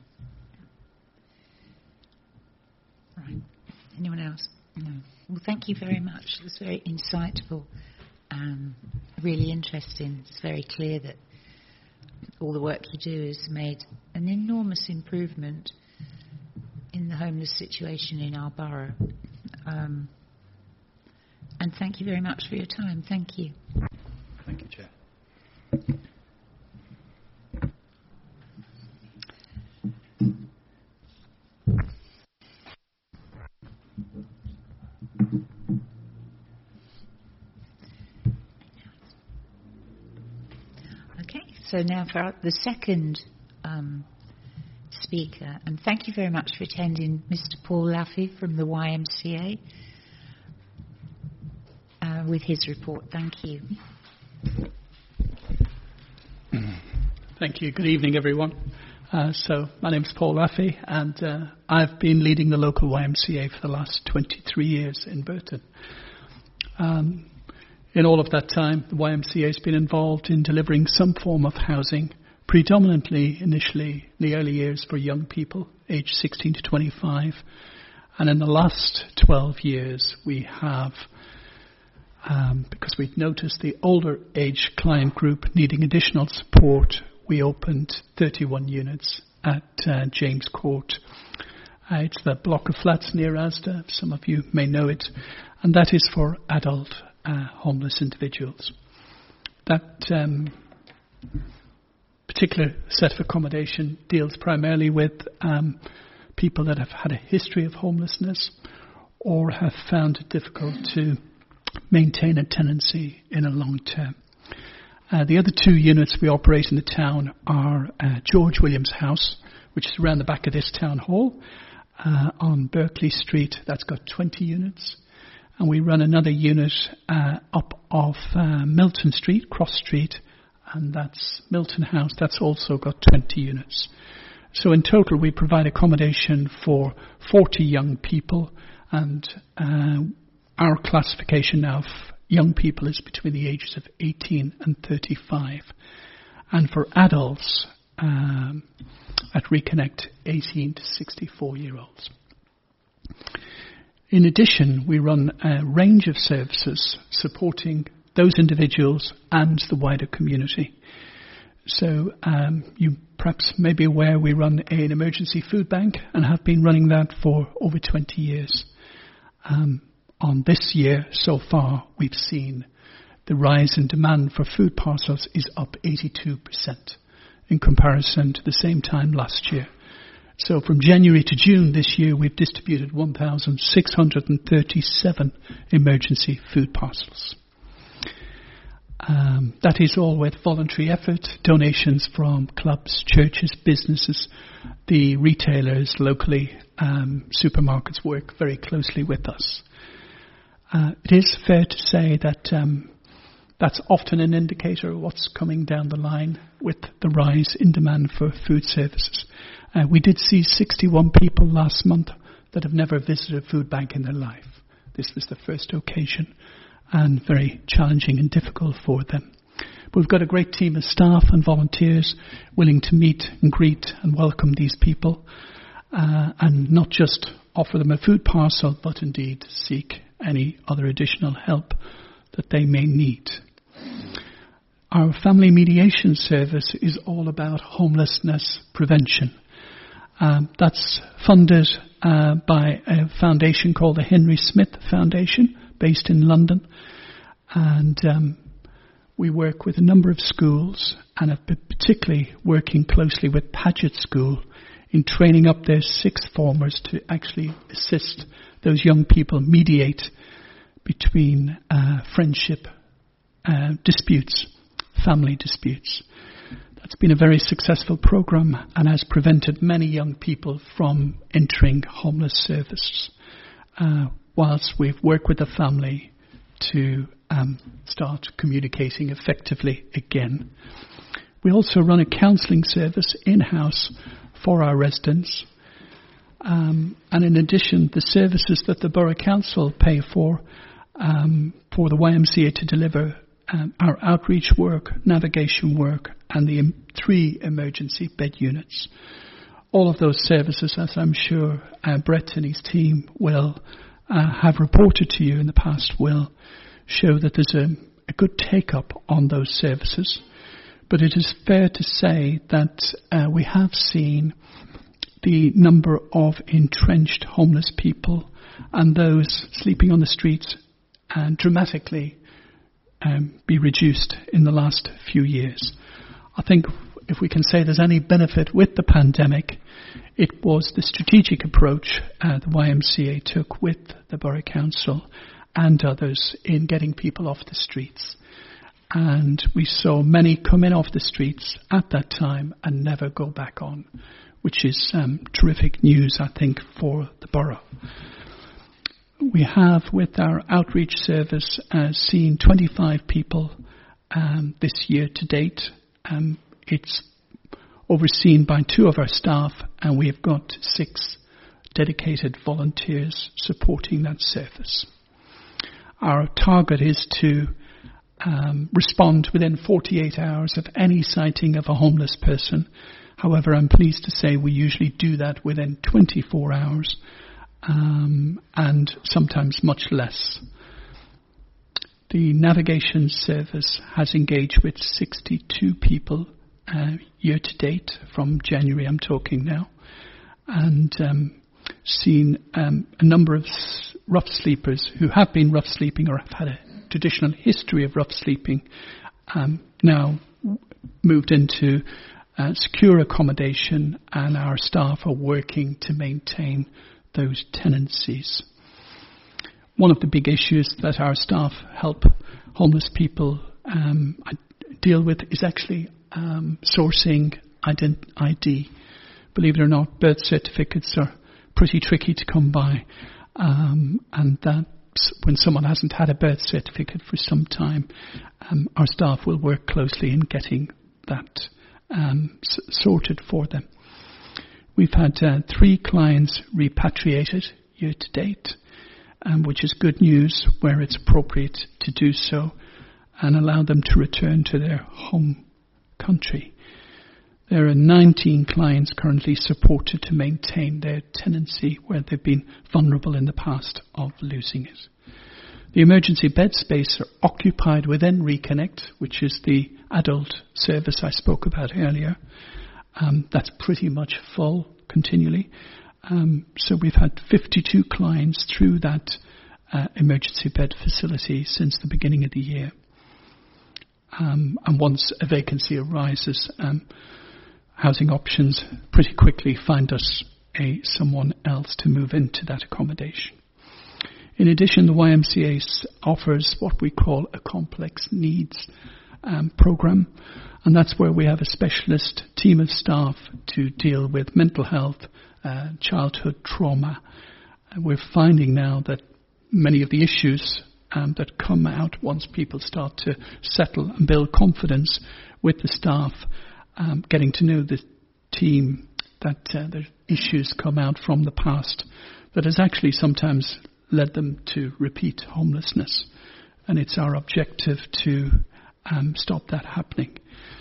Right. Anyone else? No. Well, thank you very much. It was very insightful, um, really interesting. It's very clear that all the work you do has made an enormous improvement in the homeless situation in our borough. Um, and thank you very much for your time. Thank you. Thank you, Chair. Okay, so now for our, the second um, speaker, and thank you very much for attending, Mister Paul Laffey from the Y M C A, uh, with his report. Thank you. Thank you. Good evening, everyone. Uh, so, my name is Paul Laffey, and uh, I've been leading the local Y M C A for the last twenty-three years in Burton. Um, in all of that time, the Y M C A has been involved in delivering some form of housing, predominantly initially in the early years for young people, aged sixteen to twenty-five. And in the last twelve years, we have, um, because we've noticed the older age client group needing additional support, we opened thirty-one units at uh, James Court. Uh, it's the block of flats near Asda. Some of you may know it. And that is for adult uh, homeless individuals. That um, particular set of accommodation deals primarily with um, people that have had a history of homelessness or have found it difficult to maintain a tenancy in a long term. Uh, the other two units we operate in the town are uh, George Williams House, which is around the back of this town hall, uh, on Berkeley Street. That's got twenty units. And we run another unit uh, up off uh, Milton Street, Cross Street, and that's Milton House. That's also got twenty units. So in total, we provide accommodation for forty young people, and uh, our classification now of young people is between the ages of eighteen and thirty-five. And for adults, um, at Reconnect, eighteen to sixty-four year olds. In addition, we run a range of services supporting those individuals and the wider community. So um, you perhaps may be aware we run an emergency food bank and have been running that for over twenty years. Um, on this year so far, we've seen the rise in demand for food parcels is up eighty-two percent in comparison to the same time last year. So from January to June this year, we've distributed one thousand six hundred thirty-seven emergency food parcels. Um, that is all with voluntary effort, donations from clubs, churches, businesses, the retailers locally, um, supermarkets work very closely with us. Uh, it is fair to say that um, that's often an indicator of what's coming down the line with the rise in demand for food services. Uh, we did see sixty-one people last month that have never visited a food bank in their life. This was the first occasion, and very challenging and difficult for them. But we've got a great team of staff and volunteers willing to meet and greet and welcome these people, uh, and not just offer them a food parcel, but indeed seek any other additional help that they may need. Our family mediation service is all about homelessness prevention. Um, that's funded uh, by a foundation called the Henry Smith Foundation, based in London. And um, we work with a number of schools, and have been particularly working closely with Paget School in training up their sixth formers to actually assist those young people mediate between uh, friendship uh, disputes, family disputes. It's been a very successful programme and has prevented many young people from entering homeless service, uh, whilst we've worked with the family to um, start communicating effectively again. We also run a counselling service in-house for our residents. Um, and in addition, the services that the Borough Council pay for, um, for the Y M C A to deliver um, our outreach work, navigation work, and the em- three emergency bed units. All of those services, as I'm sure uh, Brett and his team will uh, have reported to you in the past, will show that there's a, a good take-up on those services. But it is fair to say that uh, we have seen the number of entrenched homeless people and those sleeping on the streets uh, dramatically um, be reduced in the last few years. I think if we can say there's any benefit with the pandemic, it was the strategic approach uh, the Y M C A took with the Borough Council and others in getting people off the streets. And we saw many come in off the streets at that time and never go back on, which is um, terrific news, I think, for the borough. We have, with our outreach service, uh, seen twenty-five people um, this year to date. Um, it's overseen by two of our staff, and we have got six dedicated volunteers supporting that service. Our target is to um, respond within forty-eight hours of any sighting of a homeless person. However, I'm pleased to say we usually do that within twenty-four hours, um, and sometimes much less. The navigation service has engaged with sixty-two people uh, year to date, from January I'm talking now, and um, seen um, a number of s- rough sleepers who have been rough sleeping or have had a traditional history of rough sleeping, um, now moved into Uh, secure accommodation, and our staff are working to maintain those tenancies. One of the big issues that our staff help homeless people um, deal with is actually um, sourcing ident- I D. Believe it or not, birth certificates are pretty tricky to come by, um, and that's when someone hasn't had a birth certificate for some time. Um, our staff will work closely in getting that Um, s- sorted for them. We've had uh, three clients repatriated year to date, um, which is good news where it's appropriate to do so and allow them to return to their home country. There are nineteen clients currently supported to maintain their tenancy where they've been vulnerable in the past of losing it. The emergency bed space are occupied within Reconnect, which is the adult service I spoke about earlier. Um, that's pretty much full continually. Um, so we've had fifty-two clients through that uh, emergency bed facility since the beginning of the year. Um, and once a vacancy arises, um, housing options pretty quickly find us a someone else to move into that accommodation. In addition, the Y M C A offers what we call a complex needs um, program, and that's where we have a specialist team of staff to deal with mental health, uh, childhood trauma. And we're finding now that many of the issues um, that come out once people start to settle and build confidence with the staff, um, getting to know the team, that uh, the issues come out from the past that has actually sometimes led them to repeat homelessness, and it's our objective to um, stop that happening.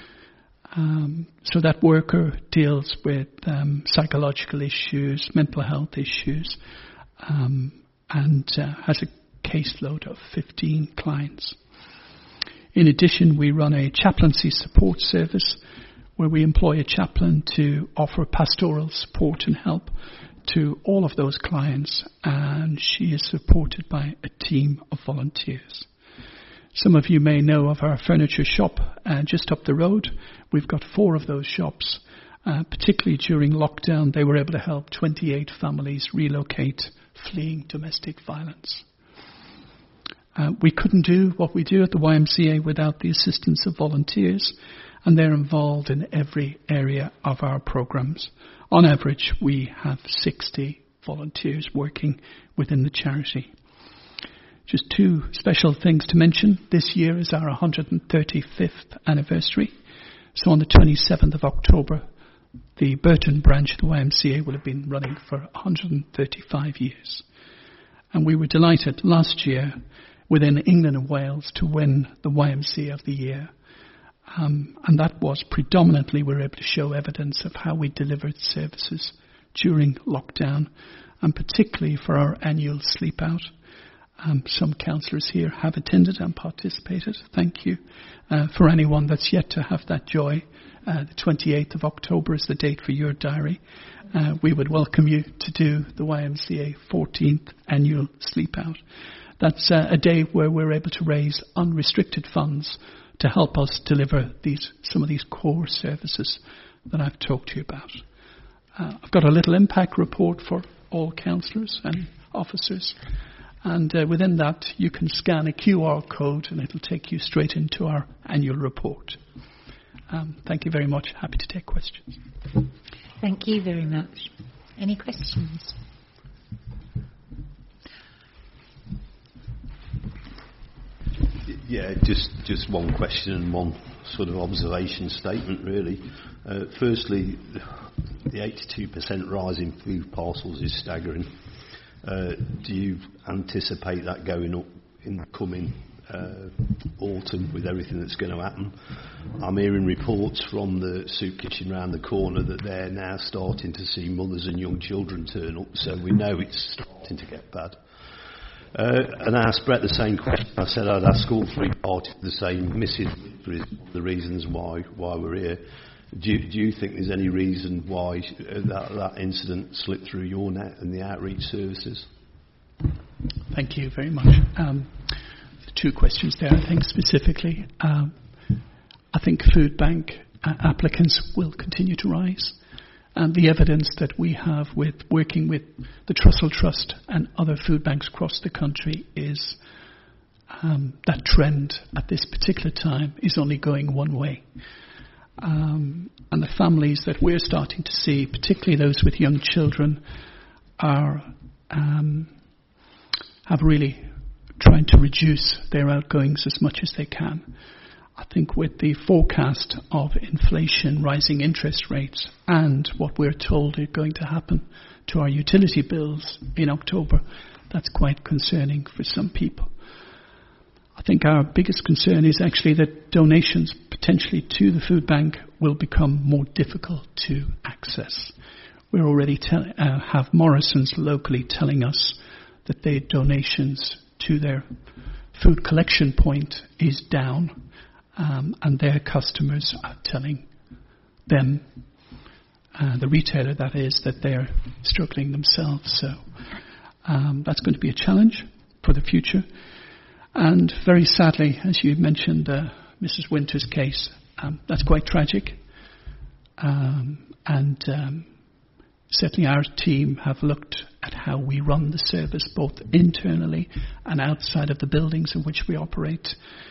Um, so that worker deals with um, psychological issues, mental health issues, um, and uh, has a caseload of fifteen clients. In addition, we run a chaplaincy support service where we employ a chaplain to offer pastoral support and help to all of those clients, and she is supported by a team of volunteers. Some of you may know of our furniture shop uh, just up the road. We've got four of those shops. Uh, particularly during lockdown, they were able to help twenty-eight families relocate fleeing domestic violence. Uh, we couldn't do what we do at the Y M C A without the assistance of volunteers, and they're involved in every area of our programs. On average, we have sixty volunteers working within the charity. Just two special things to mention. This year is our one hundred thirty-fifth anniversary. So on the twenty-seventh of October, the Burton branch of the Y M C A will have been running for one hundred thirty-five years. And we were delighted last year within England and Wales to win the Y M C A of the Year. Um, and that was predominantly we were able to show evidence of how we delivered services during lockdown, and particularly for our annual sleep out. Um, some councillors here have attended and participated. Thank you. Uh, for anyone that's yet to have that joy, uh, the twenty-eighth of October is the date for your diary. Uh, we would welcome you to do the Y M C A fourteenth annual sleep out. That's uh, a day where we're able to raise unrestricted funds to help us deliver these some of these core services that I've talked to you about. Uh, I've got a little impact report for all councillors and officers. And uh, within that, you can scan a Q R code and it'll take you straight into our annual report. Um, thank you very much. Happy to take questions. Thank you very much. Any questions? Yeah, just just one question and one sort of observation statement, really. Uh, firstly, the eighty-two percent rise in food parcels is staggering. Uh, do you anticipate that going up in the coming uh, autumn with everything that's going to happen? I'm hearing reports from the soup kitchen round the corner that they're now starting to see mothers and young children turn up, so we know it's starting to get bad. Uh, and I asked Brett the same question. I said I'd ask all three parties the same. Missus Winter is one of the reasons why why we're here. Do you, do you think there's any reason why that, that incident slipped through your net and the outreach services? Thank you very much. Um, two questions there, I think, specifically. Um, I think food bank uh, applicants will continue to rise. And the evidence that we have with working with the Trussell Trust and other food banks across the country is um, that trend at this particular time is only going one way. Um, and the families that we're starting to see, particularly those with young children, are um, have really trying to reduce their outgoings as much as they can. I think with the forecast of inflation, rising interest rates, and what we're told is going to happen to our utility bills in October, that's quite concerning for some people. I think our biggest concern is actually that donations potentially to the food bank will become more difficult to access. We already tell, uh, have Morrison's locally telling us that their donations to their food collection point is down, um, and their customers are telling them, uh, the retailer that is, that they're struggling themselves. So um, that's going to be a challenge for the future. And very sadly, as you mentioned, uh, Missus Winter's case, um, that's quite tragic. Um, and um, certainly our team have looked at how we run the service, both internally and outside of the buildings in which we operate.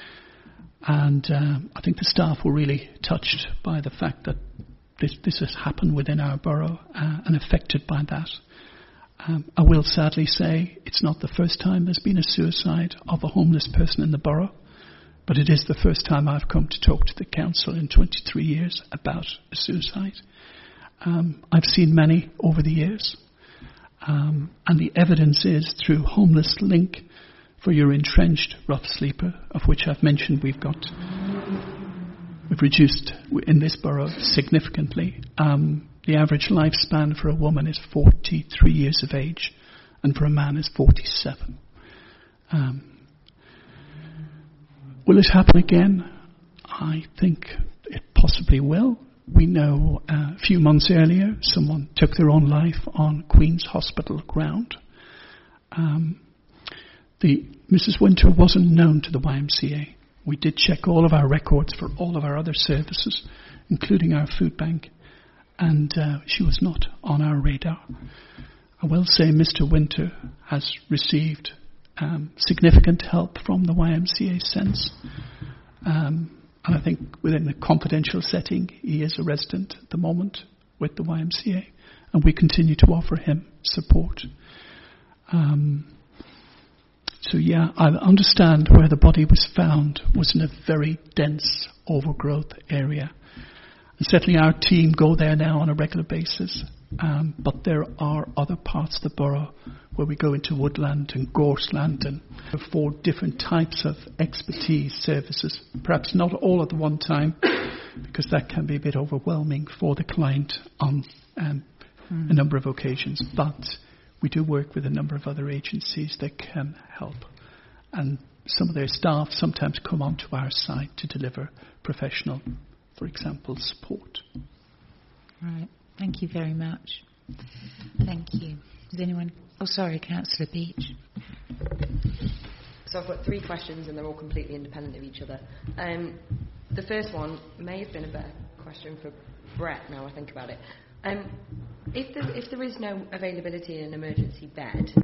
And um, I think the staff were really touched by the fact that this, this has happened within our borough uh, and affected by that. Um, I will sadly say it's not the first time there's been a suicide of a homeless person in the borough, but it is the first time I've come to talk to the council in twenty-three years about a suicide. Um, I've seen many over the years, um, and the evidence is through Homeless Link for your entrenched rough sleeper, of which I've mentioned we've got, we've reduced in this borough significantly. Um, The average lifespan for a woman is forty-three years of age, and for a man is forty-seven. Um, will it happen again? I think it possibly will. We know uh, a few months earlier someone took their own life on Queen's Hospital ground. Um, the Missus Winter wasn't known to the Y M C A. We did check all of our records for all of our other services, including our food bank. And uh, she was not on our radar. I will say Mister Winter has received um, significant help from the Y M C A since. Um, And I think within a confidential setting, he is a resident at the moment with the Y M C A, and we continue to offer him support. Um, so yeah, I understand where the body was found was in a very dense overgrowth area. And certainly our team go there now on a regular basis, um, but there are other parts of the borough where we go into woodland and gorseland and for different types of expertise services, perhaps not all at the one time, because that can be a bit overwhelming for the client on um, mm. a number of occasions. But we do work with a number of other agencies that can help. And some of their staff sometimes come onto our site to deliver professional, for example, support. Right. Thank you very much. Thank you. Does anyone... Oh, sorry, Councillor Beach. So I've got three questions and they're all completely independent of each other. Um, the first one may have been a better question for Brett, now I think about it. Um, if, there, if there is no availability in an emergency bed,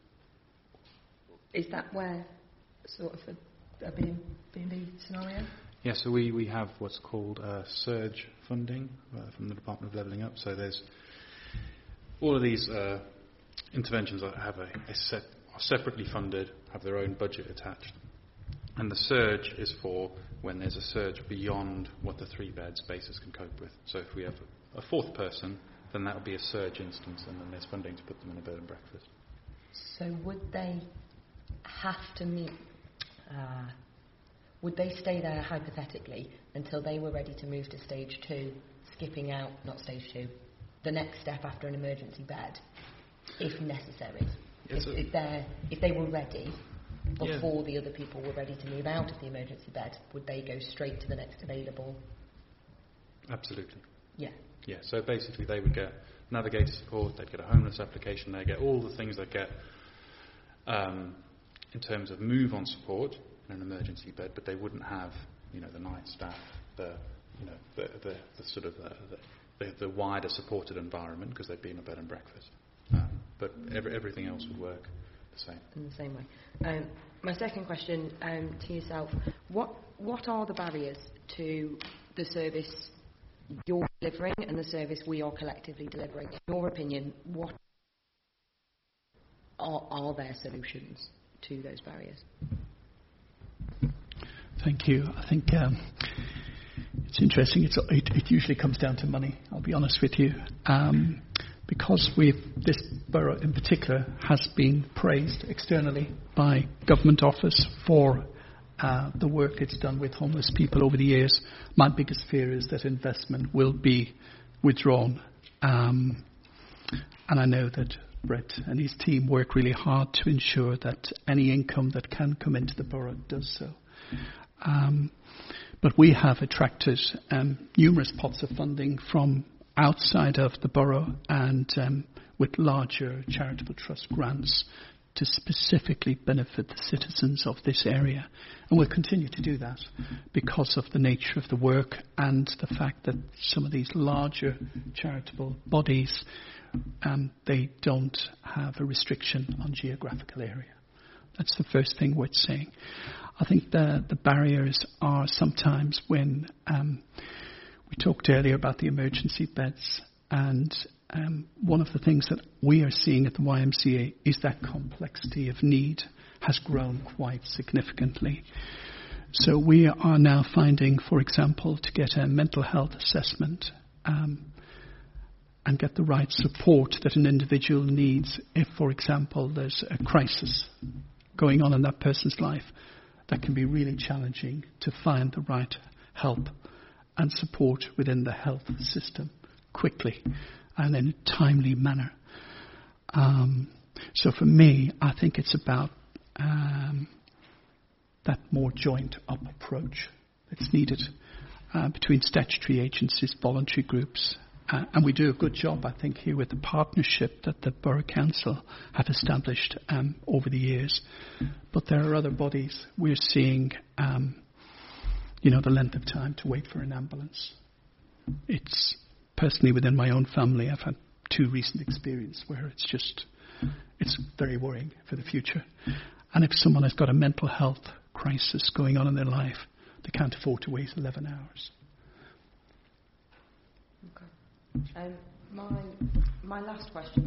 is that where sort of a, a B and B scenario? Yeah, so we, we have what's called uh, surge funding uh, from the Department of Levelling Up. So there's all of these uh, interventions that have a, a set, are separately funded, have their own budget attached. And the surge is for when there's a surge beyond what the three-bed spaces can cope with. So if we have a fourth person, then that would be a surge instance, and then there's funding to put them in a bed and breakfast. So would they have to meet, uh, would they stay there hypothetically until they were ready to move to stage two, skipping out, not stage two, the next step after an emergency bed, if necessary? Yes, if, if, they're, if they were ready before yeah. the other people were ready to move out of the emergency bed, would they go straight to the next available? Absolutely. Yeah. Yeah, so basically they would get navigator support, they'd get a homeless application, they'd get all the things they get um, in terms of move-on support in an emergency bed, but they wouldn't have, you know, the night staff, the, you know, the, the, the sort of uh, the, the, the wider supported environment, because they'd be in a bed and breakfast. Um, but every, everything else would work the same. In the same way. Um, my second question um, to yourself: what what are the barriers to the service you're delivering and the service we are collectively delivering? In your opinion, what are, are there solutions to those barriers? Thank you. I think um, it's interesting. It's, it, it usually comes down to money, I'll be honest with you. Um, because we've, this borough in particular has been praised externally by Government Office for uh, the work it's done with homeless people over the years. My biggest fear is that investment will be withdrawn. Um, and I know that Brett and his team work really hard to ensure that any income that can come into the borough does so. Um, but we have attracted um, numerous pots of funding from outside of the borough and um, with larger charitable trust grants to specifically benefit the citizens of this area. And we'll continue to do that because of the nature of the work and the fact that some of these larger charitable bodies, um, they don't have a restriction on geographical area. That's the first thing worth saying. I think the, the barriers are sometimes when um, we talked earlier about the emergency beds, and um, one of the things that we are seeing at the Y M C A is that complexity of need has grown quite significantly. So we are now finding, for example, to get a mental health assessment um, and get the right support that an individual needs if, for example, there's a crisis going on in that person's life, that can be really challenging to find the right help and support within the health system quickly and in a timely manner. Um, so for me, I think it's about um, that more joint up approach that's needed uh, between statutory agencies, voluntary groups, uh, and we do a good job, I think, here with the partnership that the Borough Council have established um, over the years. But there are other bodies we're seeing um, you know, the length of time to wait for an ambulance. It's personally within my own family, I've had two recent experiences where it's just, it's very worrying for the future. And if someone has got a mental health crisis going on in their life, they can't afford to wait eleven hours. Okay. Um, my my last question.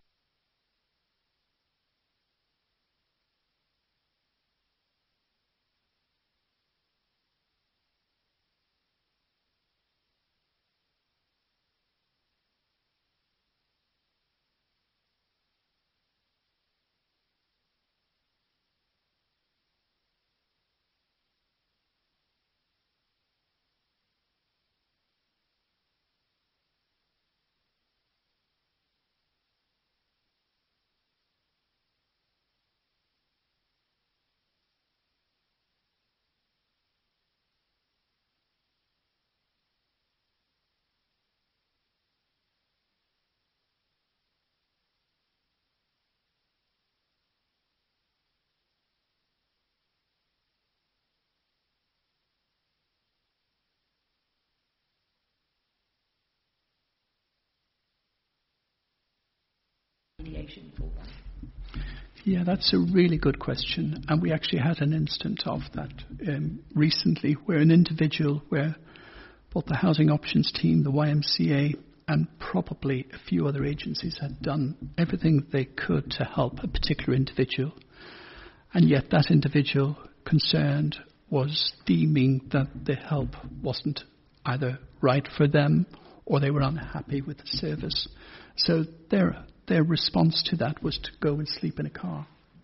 Mediation for that? Yeah, that's a really good question. And we actually had an instance of that um, recently where an individual, where both the Housing Options team, the Y M C A, and probably a few other agencies had done everything they could to help a particular individual. And yet that individual concerned was deeming that the help wasn't either right for them or they were unhappy with the service. So their their response to that was to go and sleep in a car,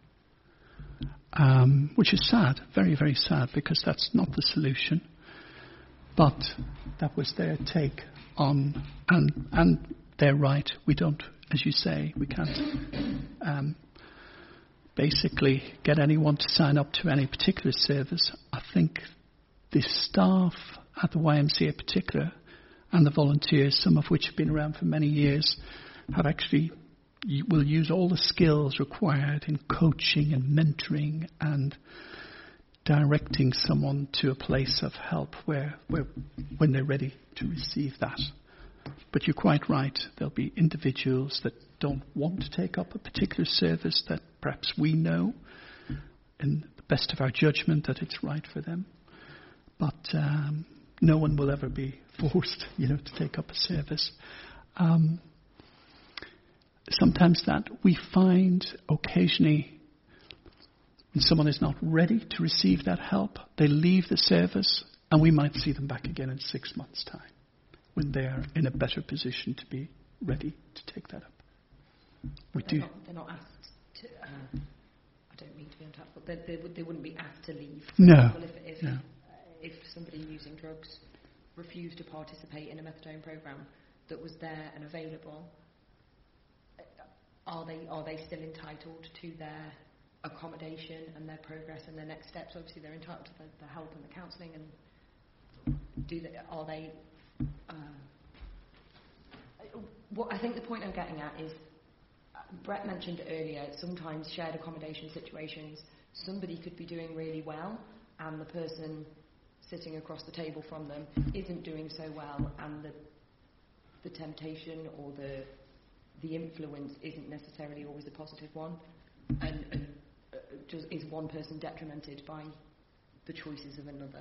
um, which is sad, very, very sad, because that's not the solution. But that was their take on, and and they're right. We don't, as you say, we can't um, basically get anyone to sign up to any particular service. I think the staff at the Y M C A in particular, and the volunteers, some of which have been around for many years, have actually will use all the skills required in coaching and mentoring and directing someone to a place of help where, where when they're ready to receive that. But you're quite right. There'll be individuals that don't want to take up a particular service that perhaps we know, in the best of our judgment, that it's right for them. But um, no one will ever be forced, you know, to take up a service. Um, sometimes that we find occasionally when someone is not ready to receive that help, they leave the service, and we might see them back again in six months' time when they are in a better position to be ready to take that up. We they're do. Not, they're not asked to. Uh, I don't mean to be untactful, but they, they, would, they wouldn't be asked to leave. For no. example, if, if, no. uh, if somebody using drugs refused to participate in a methadone program that was there and available, are they are they still entitled to their accommodation and their progress and their next steps? Obviously, they're entitled to the, the help and the counselling, and do they, are they? Uh, what I think the point I'm getting at is, uh, Brett mentioned earlier. Sometimes shared accommodation situations, somebody could be doing really well, and the person sitting across the table from them isn't doing so well, and the the temptation or the the influence isn't necessarily always a positive one, and, and uh, just, is one person detrimented by the choices of another?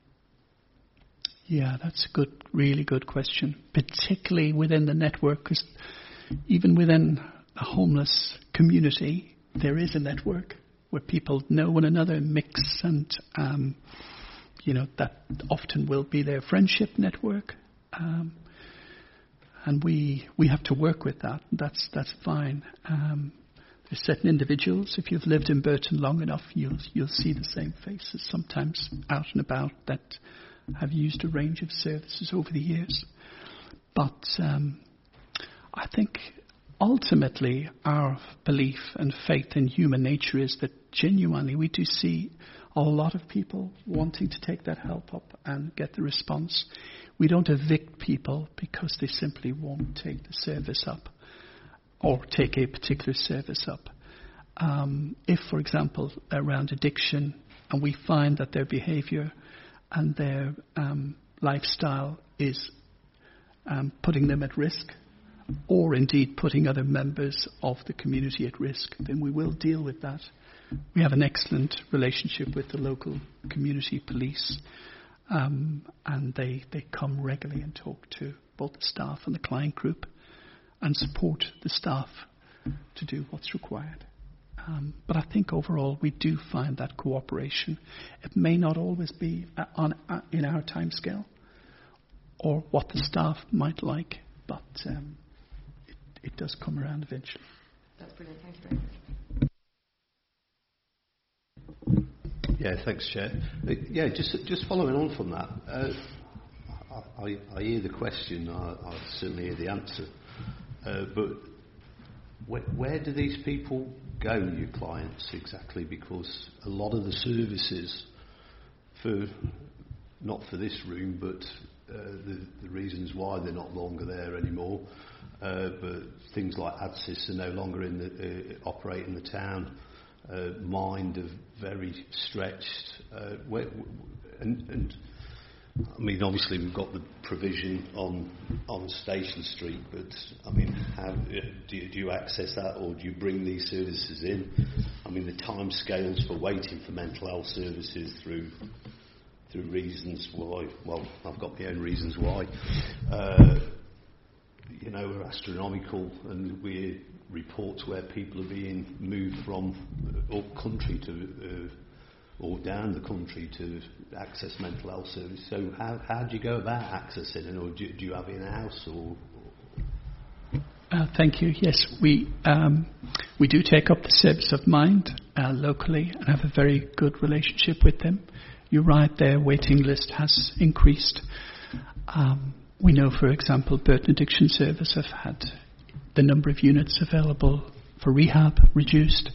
Yeah, that's a good, really good question, particularly within the network, because even within the homeless community, there is a network where people know one another, mix, and um, you know, that often will be their friendship network. Um, And we, we have to work with that. That's that's fine. Um, there's certain individuals, if you've lived in Burton long enough, you'll you'll see the same faces sometimes out and about that have used a range of services over the years. But um, I think ultimately our belief and faith in human nature is that genuinely we do see a lot of people wanting to take that help up and get the response. We don't evict people because they simply won't take the service up or take a particular service up. Um, if, for example, around addiction, and we find that their behaviour and their um, lifestyle is um, putting them at risk, or indeed putting other members of the community at risk, then we will deal with that. We have an excellent relationship with the local community police. Um, and they, they come regularly and talk to both the staff and the client group and support the staff to do what's required. Um, but I think overall we do find that cooperation. It may not always be uh, on uh, in our timescale or what the staff might like, but um, it, it does come around eventually. That's brilliant. Thank you very much. Yeah, thanks, Chair. Uh, yeah, just just following on from that, uh, I, I hear the question, I, I certainly hear the answer, uh, but where, where do these people go, your clients, exactly? Because a lot of the services, for not for this room, but uh, the, the reasons why they're not longer there anymore, uh, but things like A D S I S are no longer in the, uh, operate in the town. Uh, mind are very stretched, uh, where, and, and I mean, obviously we've got the provision on on Station Street, but I mean, how do you, do you access that, or do you bring these services in? I mean, the time scales for waiting for mental health services through through reasons why. Well, I've got my own reasons why. Uh, you know, are astronomical, and we're reports where people are being moved from up country to uh, or down the country to access mental health services. So how how do you go about accessing it, or do, do you have it in house or? Uh, thank you. Yes, we um, we do take up the service of Mind uh, locally and have a very good relationship with them. You're right, their waiting list has increased. Um, we know, for example, Burton Addiction Service have had the number of units available for rehab reduced.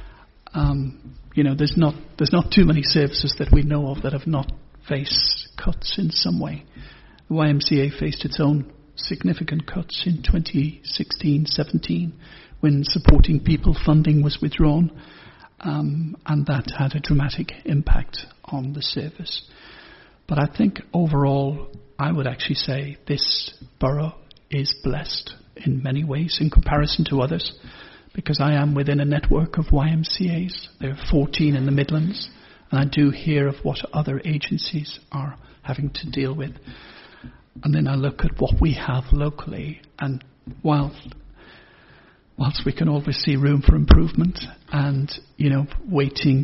Um, you know, there's not there's not too many services that we know of that have not faced cuts in some way. The Y M C A faced its own significant cuts in twenty sixteen seventeen when supporting people funding was withdrawn, um, and that had a dramatic impact on the service. But I think overall, I would actually say this borough is blessed in many ways in comparison to others, because I am within a network of Y M C As. There are fourteen in the Midlands, and I do hear of what other agencies are having to deal with. And then I look at what we have locally, and whilst, whilst we can always see room for improvement, and, you know, waiting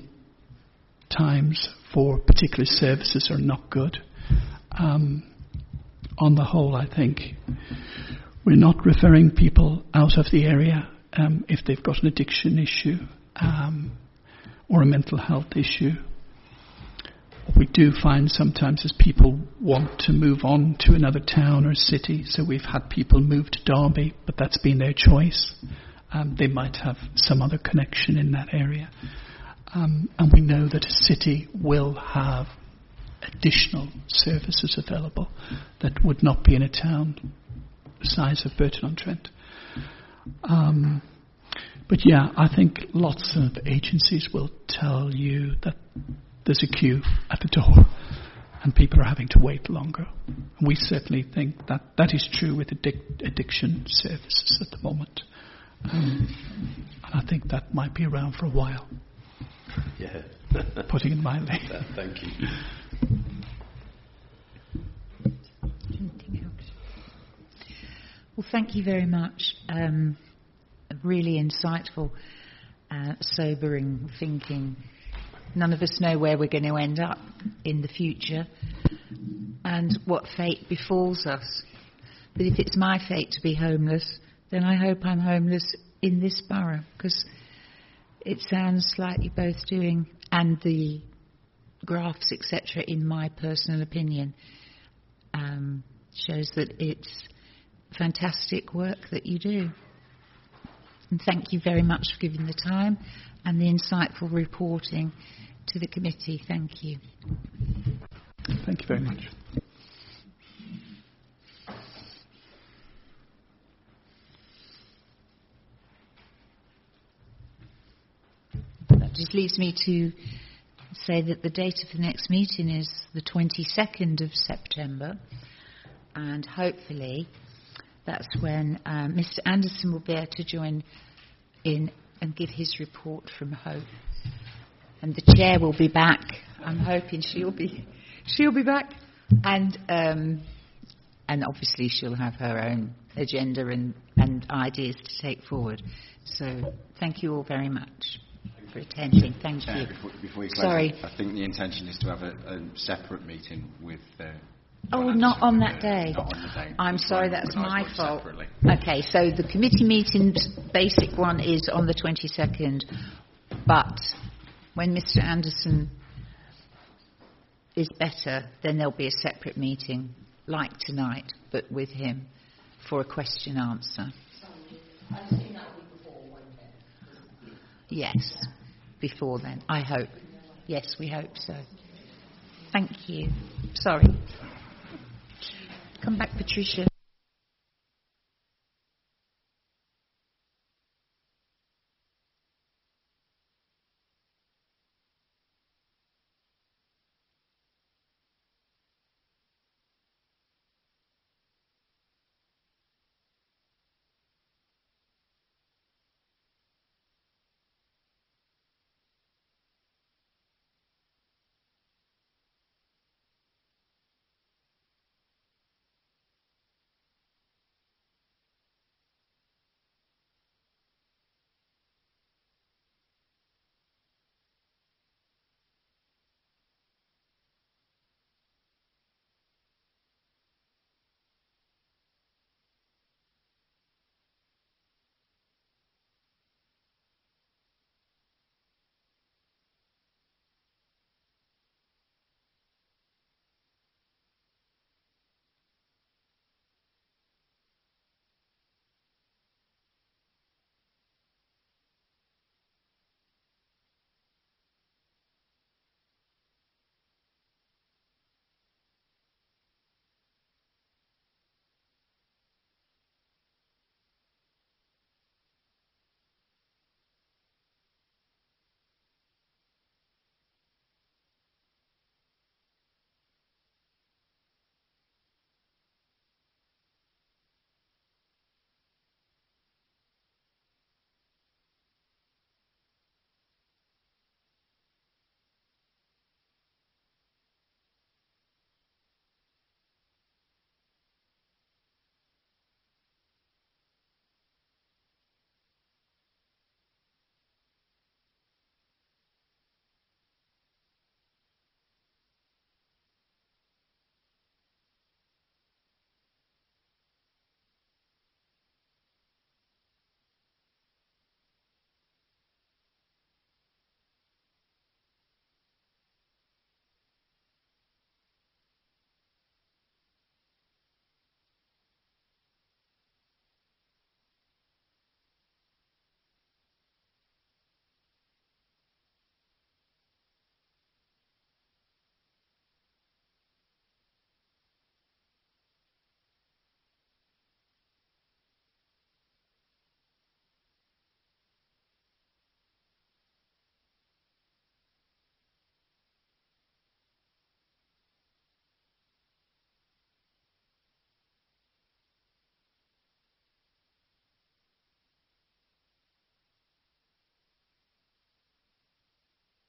times for particular services are not good, um, on the whole, I think we're not referring people out of the area um, if they've got an addiction issue um, or a mental health issue. What we do find sometimes is people want to move on to another town or city. So we've had people move to Derby, but that's been their choice. Um, they might have some other connection in that area. Um, and we know that a city will have additional services available that would not be in a town the size of Burton-on-Trent. Um, but yeah, I think lots of agencies will tell you that there's a queue at the door and people are having to wait longer. And we certainly think that that is true with addic- addiction services at the moment. Um, and I think that might be around for a while. Yeah. Putting it mildly. Thank you. Anything else? Well, thank you very much. Um, really insightful, uh, sobering thinking. None of us know where we're going to end up in the future and what fate befalls us. But if it's my fate to be homeless, then I hope I'm homeless in this borough, because it sounds like you're both doing, and the graphs, et cetera, in my personal opinion, um, shows that it's fantastic work that you do. And thank you very much for giving the time and the insightful reporting to the committee. Thank you. Thank you very much. That just leaves me to say that the date of the next meeting is the twenty-second of September, and hopefully that's when um, Mister Anderson will be able to join in and give his report from Hope. And the chair will be back. I'm hoping she'll be she'll be back, and um, and obviously she'll have her own agenda and, and ideas to take forward. So thank you all very much for attending. Thank Uh, you. before, before you close, Sorry. I think the intention is to have a, a separate meeting with. Uh, Oh, finance not on and, that uh, day. Not on the day. I'm It's sorry, fine, that's organised my one fault. separately. Okay, so the committee meeting's basic one is on the twenty-second, but when Mister Anderson is better, then there'll be a separate meeting, like tonight, but with him, for a question answer. Yes, before then, I hope. Yes, we hope so. Thank you. Sorry. Come back, Patricia.